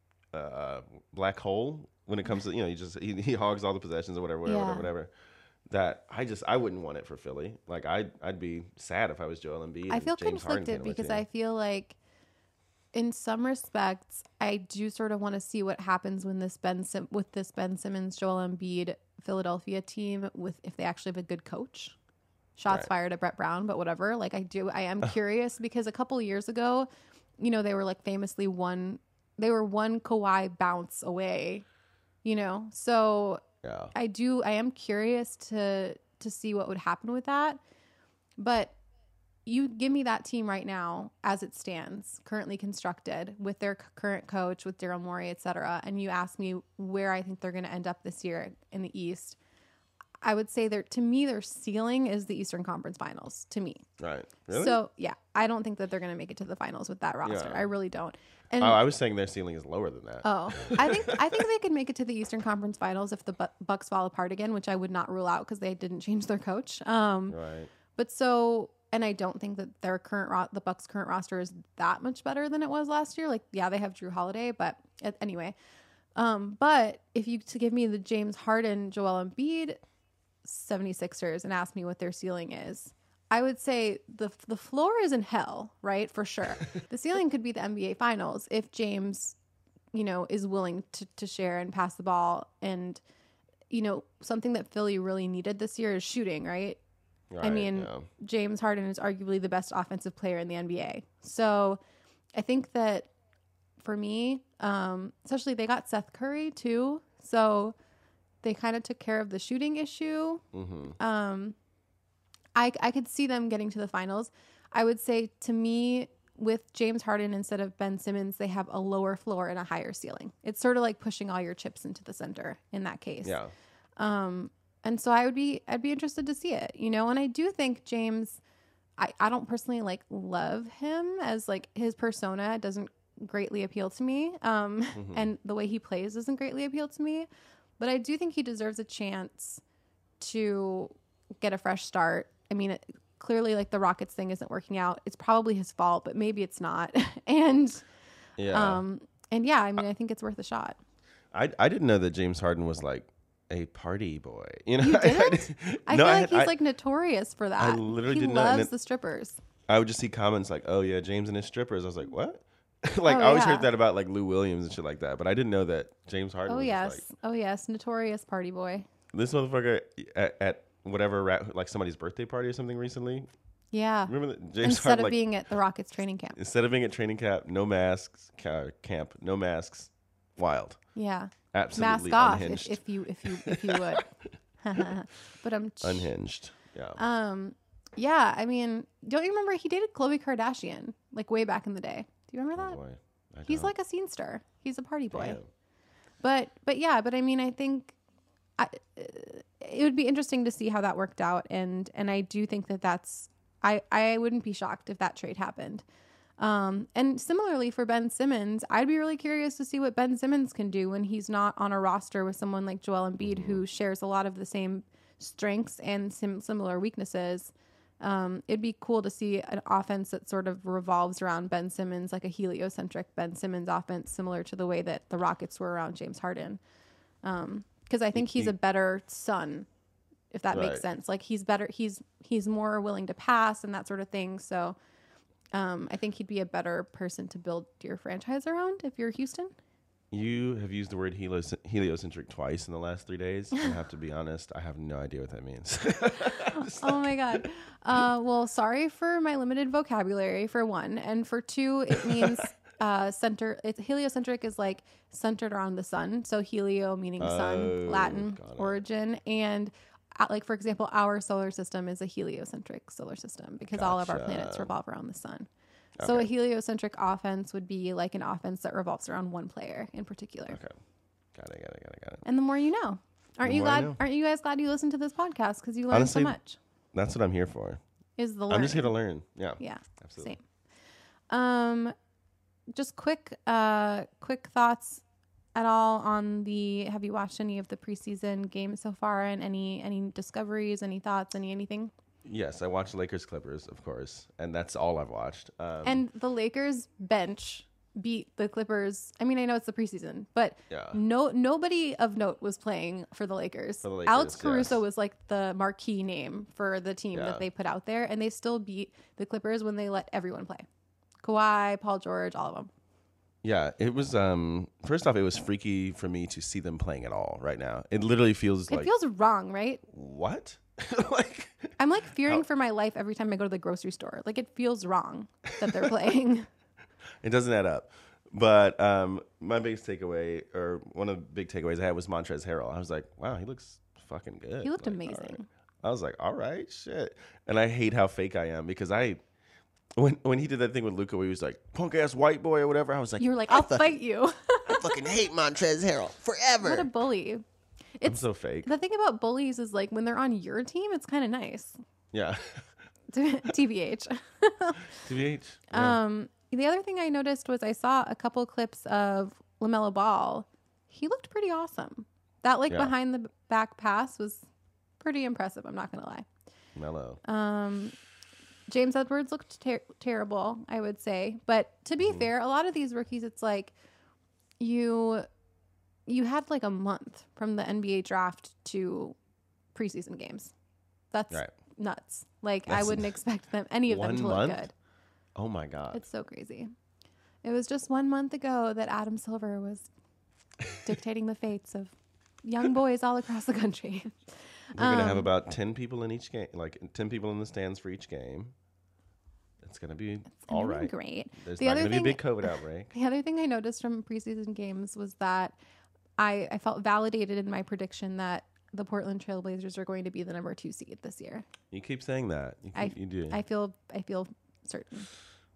Speaker 2: uh, black hole when it comes to, you know, he just he, he hogs all the possessions or whatever, whatever,
Speaker 1: Yeah.
Speaker 2: whatever, whatever. That I just I wouldn't want it for Philly. Like I'd I'd be sad if I was Joel Embiid.
Speaker 1: I
Speaker 2: and
Speaker 1: feel
Speaker 2: James Harden
Speaker 1: conflicted
Speaker 2: came to my
Speaker 1: because
Speaker 2: team.
Speaker 1: I feel like in some respects, I do sort of want to see what happens when this Ben Sim- with this Ben Simmons, Joel Embiid Philadelphia team with if they actually have a good coach. Shots
Speaker 2: Right.
Speaker 1: fired at Brett Brown, but whatever. Like I do, I am curious because a couple years ago, you know, they were like famously one. They were one Kawhi bounce away, you know. So
Speaker 2: yeah.
Speaker 1: I do. I am curious to to see what would happen with that, but. You give me that team right now as it stands, currently constructed with their c- current coach, with Daryl Morey, et cetera, and you ask me where I think they're going to end up this year in the East. I would say their to me their ceiling is the Eastern Conference Finals. To me,
Speaker 2: Right. Really?
Speaker 1: so yeah, I don't think that they're going to make it to the finals with that roster.
Speaker 2: Yeah.
Speaker 1: I really don't. And
Speaker 2: oh, I was saying their ceiling is lower than that.
Speaker 1: oh, I think I think they could make it to the Eastern Conference Finals if the Bu- Bucks fall apart again, which I would not rule out because they didn't change their coach. Um,
Speaker 2: Right.
Speaker 1: But so, and I don't think that their current ro- the Bucks' current roster is that much better than it was last year. Like, yeah, they have Drew Holiday, but uh, anyway. Um, but if you to give me the James Harden, Joel Embiid seventy-sixers and ask me what their ceiling is, I would say the the floor is in hell, right? For sure. The ceiling could be the N B A Finals if James, you know, is willing to to share and pass the ball. And you know, something that Philly really needed this year is shooting, right?
Speaker 2: Right.
Speaker 1: I mean,
Speaker 2: yeah.
Speaker 1: James Harden is arguably the best offensive player in the N B A. So I think that for me, um, especially they got Seth Curry too. So they kind of took care of the shooting issue.
Speaker 2: Mm-hmm.
Speaker 1: Um, I, I could see them getting to the finals. I would say to me, with James Harden instead of Ben Simmons, they have a lower floor and a higher ceiling. It's sort of like pushing all your chips into the center in that case.
Speaker 2: Yeah.
Speaker 1: Um, and so I would be, I'd be interested to see it, you know, and I do think James, I, I don't personally like love him as like his persona doesn't greatly appeal to me. Um,
Speaker 2: Mhm.
Speaker 1: and the way he plays doesn't greatly appeal to me, but I do think he deserves a chance to get a fresh start. I mean, it, clearly like the Rockets thing isn't working out. It's probably his fault, but maybe it's not. and,
Speaker 2: Yeah.
Speaker 1: um, and yeah, I mean, I think it's worth a shot.
Speaker 2: I I didn't know that James Harden was like a party boy. You know,
Speaker 1: You
Speaker 2: I- I
Speaker 1: didn't?
Speaker 2: didn't-
Speaker 1: I
Speaker 2: no,
Speaker 1: feel
Speaker 2: I
Speaker 1: like
Speaker 2: had-
Speaker 1: he's
Speaker 2: I-
Speaker 1: like notorious for that.
Speaker 2: I literally
Speaker 1: he
Speaker 2: didn't know, and
Speaker 1: loves
Speaker 2: it-
Speaker 1: the strippers.
Speaker 2: I would just see comments like, "Oh yeah, James and his strippers." I was like, "What?" like
Speaker 1: Oh,
Speaker 2: I always
Speaker 1: yeah.
Speaker 2: heard that about like Lou Williams and shit like that, but I didn't know that James Harden
Speaker 1: Oh
Speaker 2: was
Speaker 1: yes,
Speaker 2: just, like,
Speaker 1: oh yes, notorious party boy.
Speaker 2: this motherfucker at, at whatever ra- like somebody's birthday party or something recently.
Speaker 1: Yeah.
Speaker 2: Remember that James
Speaker 1: Instead
Speaker 2: Harden
Speaker 1: of
Speaker 2: like
Speaker 1: being at the Rockets training camp.
Speaker 2: instead of being at training camp, no masks, ca- camp, no masks, wild,
Speaker 1: Yeah.
Speaker 2: absolutely
Speaker 1: Mask off if,
Speaker 2: unhinged,
Speaker 1: if you if you if you would. But I'm
Speaker 2: unhinged. Yeah.
Speaker 1: um yeah, I mean, don't you remember he dated Khloe Kardashian like way back in the day? Do you remember
Speaker 2: Oh,
Speaker 1: that?
Speaker 2: boy. I
Speaker 1: He's
Speaker 2: don't.
Speaker 1: like a scene star. He's a party boy.
Speaker 2: Damn.
Speaker 1: But but yeah, but I mean, I think I, it would be interesting to see how that worked out, and and I do think that that's I I wouldn't be shocked if that trade happened. Um, and similarly for Ben Simmons, I'd be really curious to see what Ben Simmons can do when he's not on a roster with someone like Joel Embiid, who shares a lot of the same strengths and sim- similar weaknesses. Um, it'd be cool to see an offense that sort of revolves around Ben Simmons, like a heliocentric Ben Simmons offense, similar to the way that the Rockets were around James Harden. Um, because I think he's a better son, if that
Speaker 2: Right.
Speaker 1: makes sense. Like he's better, he's he's more willing to pass and that sort of thing. So um, I think he'd be a better person to build your franchise around if you're Houston.
Speaker 2: You have used the word helios- heliocentric twice in the last three days. I have to be honest. I have no idea what that means.
Speaker 1: Oh my god. Uh, well, sorry for my limited vocabulary for one, and for two, it means uh, center. It's heliocentric is like centered around the sun. So helio meaning sun,
Speaker 2: Oh,
Speaker 1: Latin
Speaker 2: got it.
Speaker 1: origin, and uh, like for example, our solar system is a heliocentric solar system because all of our planets
Speaker 2: Gotcha.
Speaker 1: revolve around the sun. So a
Speaker 2: Okay.
Speaker 1: heliocentric offense would be like an offense that revolves around one player in particular.
Speaker 2: Okay. Got it. Got it. Got it. Got it.
Speaker 1: And the more you know. Aren't
Speaker 2: The
Speaker 1: you
Speaker 2: more I
Speaker 1: glad?
Speaker 2: know.
Speaker 1: Aren't you guys glad you listened to this podcast because you learned
Speaker 2: Honestly,
Speaker 1: so much?
Speaker 2: That's what I'm here for.
Speaker 1: Is the
Speaker 2: I'm
Speaker 1: learning.
Speaker 2: just here to learn. Yeah.
Speaker 1: Yeah,
Speaker 2: Absolutely.
Speaker 1: same. Um, just quick, uh, quick thoughts at all on the. Have you watched any of the preseason games so far? And any any discoveries? Any thoughts? Any anything?
Speaker 2: Yes, I watched Lakers Clippers, of course, and that's all I've watched. Um,
Speaker 1: And the Lakers bench beat the Clippers. I mean, I know it's the preseason, but
Speaker 2: Yeah.
Speaker 1: no nobody of note was playing for the Lakers.
Speaker 2: For the
Speaker 1: Alex
Speaker 2: Lakers,
Speaker 1: Caruso
Speaker 2: yes.
Speaker 1: was like the marquee name for the team
Speaker 2: Yeah.
Speaker 1: that they put out there, and they still beat the Clippers when they let everyone play. Kawhi, Paul George, all of them.
Speaker 2: yeah, it was. Um, first off, it was freaky for me to see them playing at all right now. It literally feels
Speaker 1: It
Speaker 2: like
Speaker 1: feels wrong, right?
Speaker 2: what? like
Speaker 1: I'm like fearing for my life every time I go to the grocery store. Like it feels wrong that they're playing.
Speaker 2: it doesn't add up. But um, my biggest takeaway, or one of the big takeaways I had, was Montrezl Harrell. I was like, wow, he looks fucking good.
Speaker 1: He looked
Speaker 2: Like,
Speaker 1: amazing.
Speaker 2: all right. I was like, all right, shit. And I hate how fake I am because I, when when he did that thing with Luca where he was like, punk ass white boy or whatever, I was like,
Speaker 1: You were like,
Speaker 2: I
Speaker 1: I'll
Speaker 2: fucking-
Speaker 1: fight you.
Speaker 2: I fucking hate Montrezl Harrell forever.
Speaker 1: What a bully.
Speaker 2: I'm
Speaker 1: It's
Speaker 2: so fake.
Speaker 1: the thing about bullies is like when they're on your team, it's kind of nice.
Speaker 2: Yeah.
Speaker 1: T B H.
Speaker 2: T B H. Yeah.
Speaker 1: Um, the other thing I noticed was I saw a couple clips of LaMelo Ball. He looked pretty awesome. That like
Speaker 2: Yeah.
Speaker 1: behind the back pass was pretty impressive. I'm not gonna lie.
Speaker 2: Mellow.
Speaker 1: Um, James Edwards looked ter- terrible, I would say. But to
Speaker 2: Mm-hmm.
Speaker 1: be fair, a lot of these rookies, it's like you you had like a month from the N B A draft to preseason games. That's
Speaker 2: Right.
Speaker 1: nuts. Like I
Speaker 2: That's-
Speaker 1: wouldn't expect them any of them
Speaker 2: One
Speaker 1: to look
Speaker 2: month?
Speaker 1: good.
Speaker 2: Oh my God.
Speaker 1: It's so crazy. It was just one month ago that Adam Silver was dictating the fates of young boys all across the country.
Speaker 2: We're gonna have
Speaker 1: um,
Speaker 2: about ten people in each game, like ten people in the stands for each game. It's gonna be
Speaker 1: It's
Speaker 2: all
Speaker 1: gonna be
Speaker 2: right.
Speaker 1: great.
Speaker 2: There's
Speaker 1: The
Speaker 2: not
Speaker 1: other
Speaker 2: gonna be a
Speaker 1: thing-
Speaker 2: big COVID outbreak.
Speaker 1: The other thing I noticed from preseason games was that I, I felt validated in my prediction that the Portland Trailblazers are going to be the number two seed this year.
Speaker 2: You keep saying that. You,
Speaker 1: I-
Speaker 2: keep, you do.
Speaker 1: I feel I feel certain.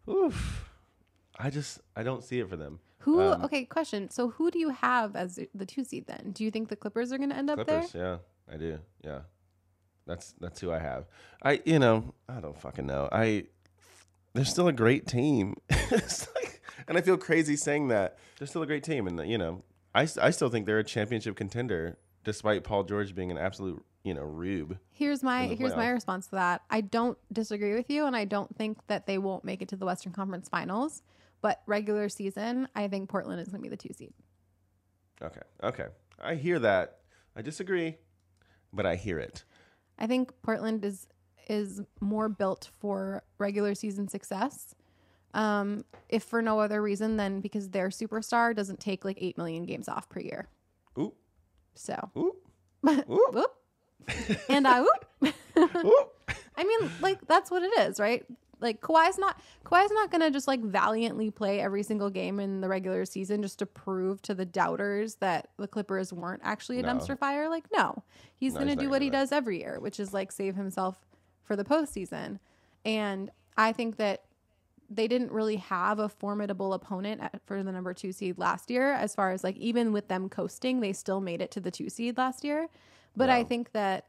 Speaker 2: Oof. I just I don't see it for them.
Speaker 1: Who?
Speaker 2: Um,
Speaker 1: okay, question. So who do you have as the two seed then? Do you think the Clippers are going to end up
Speaker 2: Clippers, yeah, I do. Yeah, that's that's who I have. I you know I don't fucking know. I they're still a great team. It's like, and I feel crazy saying that they're still a great team, and you know I s- I still think they're a championship contender despite Paul George being an absolute you know rube.
Speaker 1: Here's my
Speaker 2: in the
Speaker 1: here's my
Speaker 2: playoffs.
Speaker 1: response to that. I don't disagree with you, and I don't think that they won't make it to the Western Conference Finals. But regular season, I think Portland is going to be the two seed.
Speaker 2: Okay, okay, I hear that. I disagree, but I hear it.
Speaker 1: I think Portland is is more built for regular season success. Um, if for no other reason than because their superstar doesn't take like eight million games off per year.
Speaker 2: Ooh,
Speaker 1: So,
Speaker 2: ooh, ooh,
Speaker 1: whoop. And I whoop.
Speaker 2: ooh.
Speaker 1: I mean, like that's what it is, right? Like Kawhi's not Kawhi's not gonna just like valiantly play every single game in the regular season just to prove to the doubters that the Clippers weren't actually a
Speaker 2: No.
Speaker 1: dumpster fire. Like, no, he's
Speaker 2: No,
Speaker 1: gonna
Speaker 2: he's not
Speaker 1: do
Speaker 2: gonna
Speaker 1: what
Speaker 2: do
Speaker 1: he
Speaker 2: that.
Speaker 1: does every year, which is like save himself for the postseason. And I think that they didn't really have a formidable opponent at, for the number two seed last year. As far as like even with them coasting, they still made it to the two seed last year. But I
Speaker 2: Yeah.
Speaker 1: think that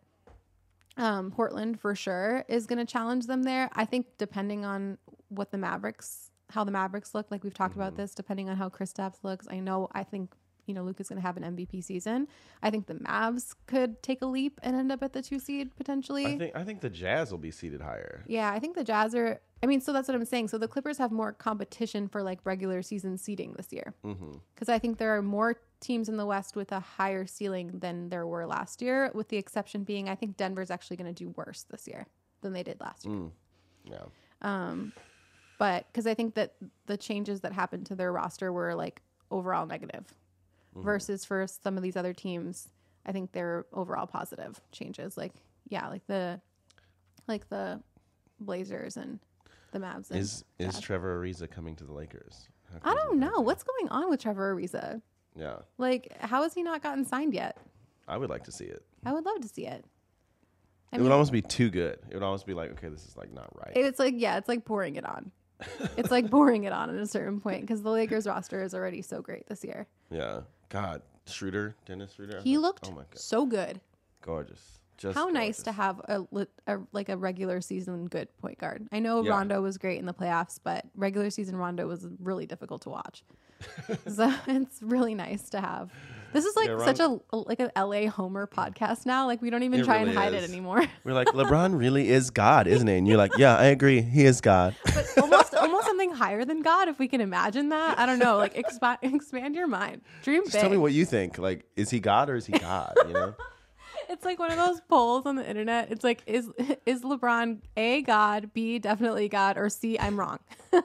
Speaker 1: um, Portland for sure is going to challenge them there. I think depending on what the Mavericks, how the Mavericks look, like we've talked about this, depending on how Kristaps looks. I know, I think, you know, Luka's going to have an M V P season. I think the Mavs could take a leap and end up at the two seed potentially.
Speaker 2: I think I think the Jazz will be seated higher.
Speaker 1: Yeah, I think the Jazz are. I mean, so that's what I'm saying. So the Clippers have more competition for like regular season seeding this year
Speaker 2: Mm-hmm.
Speaker 1: because I think there are more teams in the West with a higher ceiling than there were last year. With the exception being, I think Denver's actually going to do worse this year than they did last year.
Speaker 2: Mm. Yeah.
Speaker 1: Um, but because I think that the changes that happened to their roster were like overall negative,
Speaker 2: Mm-hmm.
Speaker 1: versus for some of these other teams, I think they're overall positive changes. Like yeah, like the like the Blazers and the Mavs. And
Speaker 2: Is is
Speaker 1: Jazz.
Speaker 2: Trevor Ariza coming to the Lakers? How
Speaker 1: I
Speaker 2: crazy
Speaker 1: don't
Speaker 2: would that
Speaker 1: know
Speaker 2: be?
Speaker 1: what's going on with Trevor Ariza.
Speaker 2: Yeah,
Speaker 1: Like, how has he not gotten signed yet?
Speaker 2: I would like to see it.
Speaker 1: I would love to see it. I
Speaker 2: it
Speaker 1: mean,
Speaker 2: would almost be too good. It would almost be like, okay, this is like not right.
Speaker 1: it's like yeah, it's like pouring it on. It's like boring it on at a certain point because the Lakers roster is already so great this year.
Speaker 2: Yeah. God, Schroeder, Dennis Schroeder.
Speaker 1: He looked
Speaker 2: oh my God.
Speaker 1: so good.
Speaker 2: Gorgeous. Just
Speaker 1: How
Speaker 2: gorgeous.
Speaker 1: nice to have a, a like a regular season good point guard. I know
Speaker 2: Yeah.
Speaker 1: Rondo was great in the playoffs, but regular season Rondo was really difficult to watch. So it's really nice to have. This is like
Speaker 2: Yeah,
Speaker 1: such a like an L A Homer podcast now. Like we don't even
Speaker 2: It
Speaker 1: try
Speaker 2: really
Speaker 1: and hide
Speaker 2: is.
Speaker 1: it anymore.
Speaker 2: We're like, LeBron really is God, isn't he? And you're like, yeah, I agree. He is God.
Speaker 1: But almost almost something higher than God, if we can imagine that. I don't know. Like expa- expand your mind. Dream
Speaker 2: Just
Speaker 1: big.
Speaker 2: tell me what you think. Like, is he God or is he God? You know?
Speaker 1: It's like one of those polls on the internet. It's like, is is LeBron A, God, B, definitely God, or C, I'm wrong.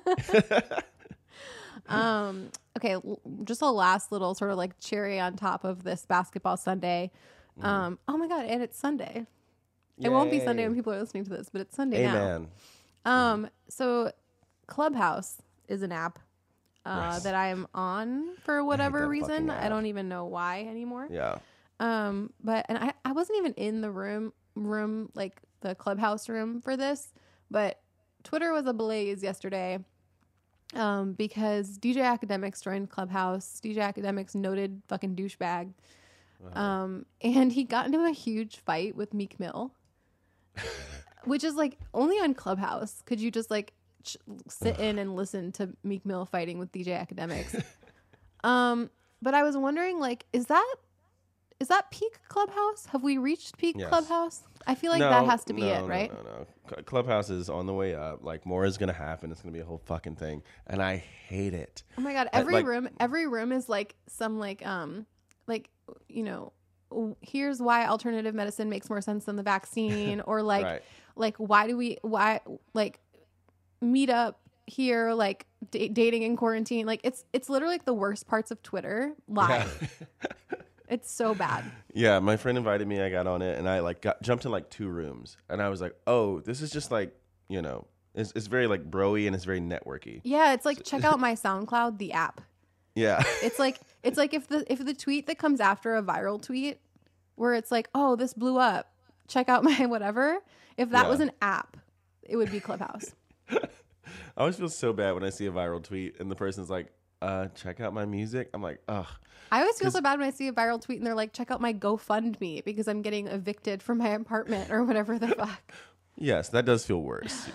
Speaker 1: um. Okay, l- just a last little sort of like cherry on top of this basketball Sunday. Um. Oh my God, and it's Sunday. It won't be Sunday
Speaker 2: Yay.
Speaker 1: when people are listening to this, but it's Sunday now.
Speaker 2: Amen.
Speaker 1: Um. So, Clubhouse is an app uh,
Speaker 2: Yes.
Speaker 1: that I'm on for whatever
Speaker 2: that
Speaker 1: reason.
Speaker 2: fucking
Speaker 1: I
Speaker 2: app.
Speaker 1: don't even know why anymore.
Speaker 2: Yeah.
Speaker 1: Um, but and I, I wasn't even in the room room like the Clubhouse room for this, but Twitter was ablaze yesterday. Um, because D J Academics joined Clubhouse. D J Academics noted fucking douchebag. Um, and he got into a huge fight with Meek Mill, which is like only on Clubhouse could you just like ch- sit in and listen to Meek Mill fighting with D J Academics. um, but I was wondering, like, is that is that peak Clubhouse? Have we reached peak
Speaker 2: Yes.
Speaker 1: Clubhouse? I feel like
Speaker 2: No,
Speaker 1: that has to be
Speaker 2: no,
Speaker 1: it,
Speaker 2: no,
Speaker 1: right?
Speaker 2: No, no, Cl- Clubhouse is on the way up. Like, more is going to happen. It's going to be a whole fucking thing. And I hate it.
Speaker 1: Oh my God.
Speaker 2: I-
Speaker 1: Every
Speaker 2: like-
Speaker 1: room, every room is like some like, um, like, you know, w- here's why alternative medicine makes more sense than the vaccine, or like,
Speaker 2: Right.
Speaker 1: like, why do we, why, like, meet up here, like d- dating in quarantine. Like it's, it's literally like the worst parts of Twitter live.
Speaker 2: Yeah.
Speaker 1: It's so bad.
Speaker 2: Yeah, my friend invited me. I got on it, and I like got jumped in like two rooms, and I was like, "Oh, this is just like you know, it's it's very like broy and it's very networky."
Speaker 1: Yeah. It's like, check out my SoundCloud, the app.
Speaker 2: Yeah,
Speaker 1: It's like, it's like if the, if the tweet that comes after a viral tweet where it's like, oh, this blew up, check out my whatever. If that
Speaker 2: Yeah.
Speaker 1: was an app, it would be Clubhouse.
Speaker 2: I always feel so bad when I see a viral tweet and the person's like, "Uh, check out my music." I'm like, "Ugh."
Speaker 1: I always feel so bad when I see a viral tweet and they're like, check out my GoFundMe because I'm getting evicted from my apartment or whatever the fuck.
Speaker 2: Yes, that does feel worse.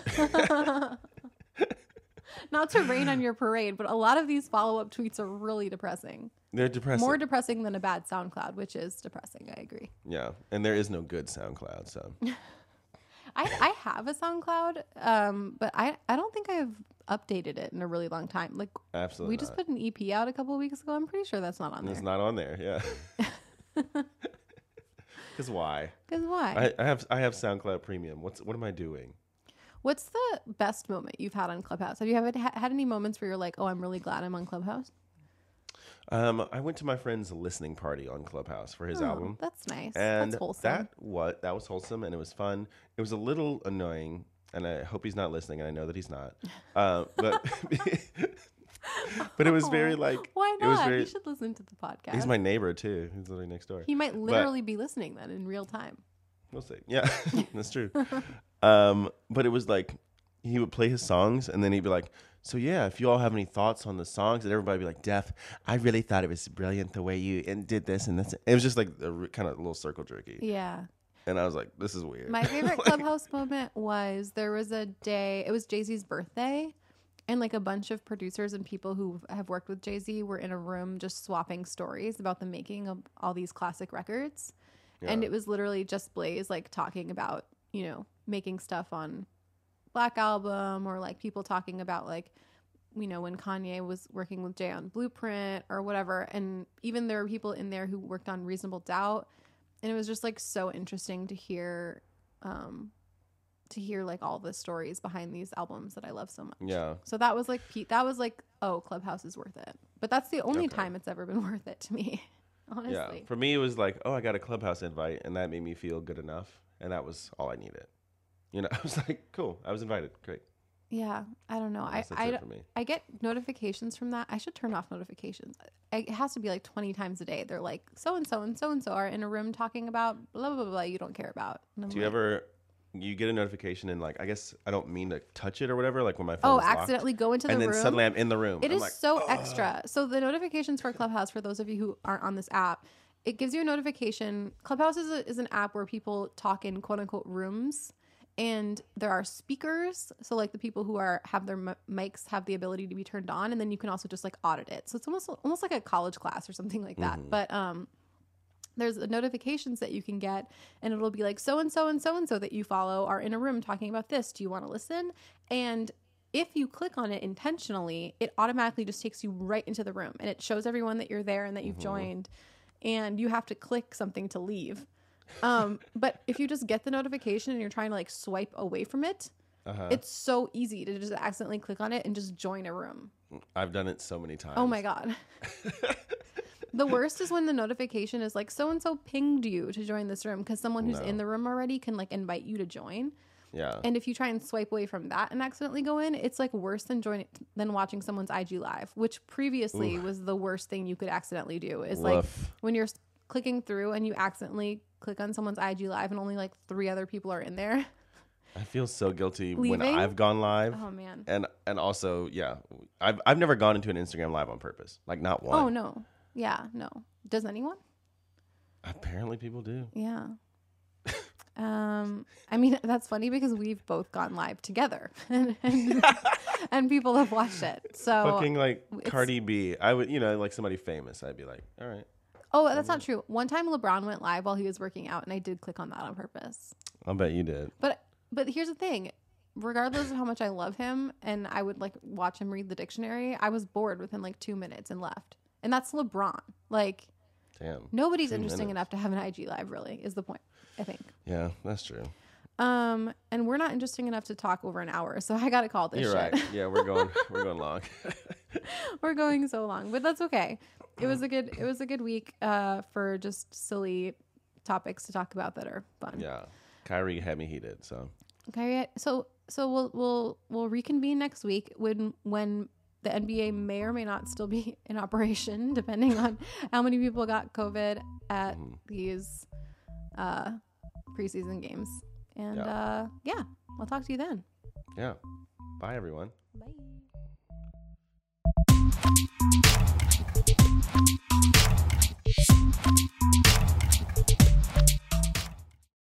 Speaker 1: Not to rain on your parade, but a lot of these follow-up tweets are really depressing.
Speaker 2: They're depressing.
Speaker 1: More depressing than a bad SoundCloud, which is depressing. I agree.
Speaker 2: Yeah, and there is no good SoundCloud, so
Speaker 1: I, I have a SoundCloud, um, but I, I don't think I've updated it in a really long time. Like
Speaker 2: absolutely
Speaker 1: we just
Speaker 2: not.
Speaker 1: put an E P out a couple of weeks ago. I'm pretty sure that's not on
Speaker 2: It's
Speaker 1: there.
Speaker 2: not on there. Yeah. Because why?
Speaker 1: Because why?
Speaker 2: I, I have I have SoundCloud Premium. What's what am I doing?
Speaker 1: What's the best moment you've had on Clubhouse? Have you ever ha- had any moments where you're like, oh, I'm really glad I'm on Clubhouse?
Speaker 2: Um, I went to my friend's listening party on Clubhouse for his
Speaker 1: Oh,
Speaker 2: album,
Speaker 1: That's nice.
Speaker 2: and
Speaker 1: That's wholesome.
Speaker 2: that what that was wholesome and it was fun. It was a little annoying, and I hope he's not listening, and I know that he's not. Uh, but but it was very like
Speaker 1: Why
Speaker 2: it was
Speaker 1: not?
Speaker 2: very.
Speaker 1: You should listen to the podcast.
Speaker 2: He's my neighbor too. He's literally next door.
Speaker 1: he might literally be listening then in real time.
Speaker 2: We'll see. Yeah, that's true. Um, but it was like he would play his songs, and then he'd be like, "So yeah, if you all have any thoughts on the songs," and everybody would be like, "Def, I really thought it was brilliant the way you and did this and this." It was just like a r- kind of little circle jerky,
Speaker 1: Yeah.
Speaker 2: and I was like, "This is weird."
Speaker 1: My favorite
Speaker 2: Like,
Speaker 1: Clubhouse moment was there was a day, it was Jay-Z's birthday, and like a bunch of producers and people who have worked with Jay-Z were in a room just swapping stories about the making of all these classic records. And
Speaker 2: Yeah.
Speaker 1: it was literally just Blaze like talking about, you know, making stuff on Black Album, or like people talking about like, you know, when Kanye was working with Jay on Blueprint or whatever. And even there were people in there who worked on Reasonable Doubt. And it was just like so interesting to hear, um, to hear like all the stories behind these albums that I love so much.
Speaker 2: Yeah.
Speaker 1: So that was like, Pete, that was like, oh, Clubhouse is worth it. But that's the only
Speaker 2: Okay.
Speaker 1: time it's ever been worth it to me, honestly.
Speaker 2: Yeah. For me, it was like, oh, I got a Clubhouse invite, and that made me feel good enough, and that was all I needed. You know, I was like, cool, I was invited. Great.
Speaker 1: Yeah, I don't know. I
Speaker 2: guess that's
Speaker 1: I,
Speaker 2: it for me.
Speaker 1: I get notifications from that. I should turn off notifications. I, it has to be like twenty times a day. They're like, so and so and so and so are in a room talking about blah blah blah. blah you don't care about. And I'm
Speaker 2: Do you
Speaker 1: like,
Speaker 2: ever you get a notification and like I guess I don't mean to touch it or whatever. Like when my phone
Speaker 1: Oh,
Speaker 2: is locked,
Speaker 1: accidentally go into the
Speaker 2: and
Speaker 1: room.
Speaker 2: then suddenly I'm in the room.
Speaker 1: It
Speaker 2: I'm
Speaker 1: is
Speaker 2: like,
Speaker 1: so extra. So the notifications for Clubhouse, for those of you who aren't on this app, it gives you a notification. Clubhouse is, a, is an app where people talk in quote unquote rooms, and there are speakers. So like the people who are have their m- mics have the ability to be turned on, and then you can also just like audit it. So it's almost almost like a college class or something like that.
Speaker 2: Mm-hmm.
Speaker 1: But um, there's notifications that you can get, and it'll be like so and so and so and so that you follow are in a room talking about this. Do you want to listen? And if you click on it intentionally, it automatically just takes you right into the room, and it shows everyone that you're there and that you've
Speaker 2: Mm-hmm.
Speaker 1: joined, and you have to click something to leave. Um, but if you just get the notification and you're trying to like swipe away from it,
Speaker 2: uh-huh.
Speaker 1: it's so easy to just accidentally click on it and just join a room.
Speaker 2: I've done it so many times.
Speaker 1: Oh my God. The worst is when the notification is like, so-and-so pinged you to join this room, because someone who's
Speaker 2: No.
Speaker 1: in the room already can like invite you to join.
Speaker 2: Yeah.
Speaker 1: And if you try and swipe away from that and accidentally go in, it's like worse than joining than watching someone's I G live, which previously
Speaker 2: Oof.
Speaker 1: was the worst thing you could accidentally do. Is like
Speaker 2: Woof.
Speaker 1: when you're s- clicking through and you accidentally click on someone's I G live and only like three other people are in there.
Speaker 2: I feel so guilty when
Speaker 1: Leaving?
Speaker 2: I've gone live.
Speaker 1: Oh man.
Speaker 2: And and also, yeah, I've I've never gone into an Instagram live on purpose. Like not one.
Speaker 1: Oh no. Yeah, no. Does anyone?
Speaker 2: Apparently people do.
Speaker 1: Yeah. Um, I mean, that's funny because we've both gone live together and, and, and people have watched it. So,
Speaker 2: Fucking like
Speaker 1: it's-
Speaker 2: Cardi B. I would, you know, like somebody famous. I'd be like, all right.
Speaker 1: oh, that's not true. One time LeBron went live while he was working out, and I did click on that on purpose.
Speaker 2: I'll bet you did.
Speaker 1: But, but here's the thing. Regardless of how much I love him and I would like watch him read the dictionary, I was bored within like two minutes and left. And that's LeBron. Like,
Speaker 2: Damn.
Speaker 1: nobody's
Speaker 2: Two
Speaker 1: interesting
Speaker 2: minutes.
Speaker 1: enough to have an I G live, really, is the point, I think.
Speaker 2: Yeah, that's true.
Speaker 1: Um, and we're not interesting enough to talk over an hour, so I gotta call this
Speaker 2: You're
Speaker 1: shit.
Speaker 2: right. Yeah, we're going we're going long.
Speaker 1: We're going so long, but that's okay. It was a good it was a good week uh for just silly topics to talk about that are fun.
Speaker 2: Yeah. Kyrie had me heated, so
Speaker 1: Okay. So so we'll we'll we'll reconvene next week when when the N B A may or may not still be in operation, depending on how many people got COVID at
Speaker 2: Mhm.
Speaker 1: these uh preseason games. And
Speaker 2: Yeah.
Speaker 1: uh yeah, I'll talk to you then.
Speaker 2: yeah. Bye everyone.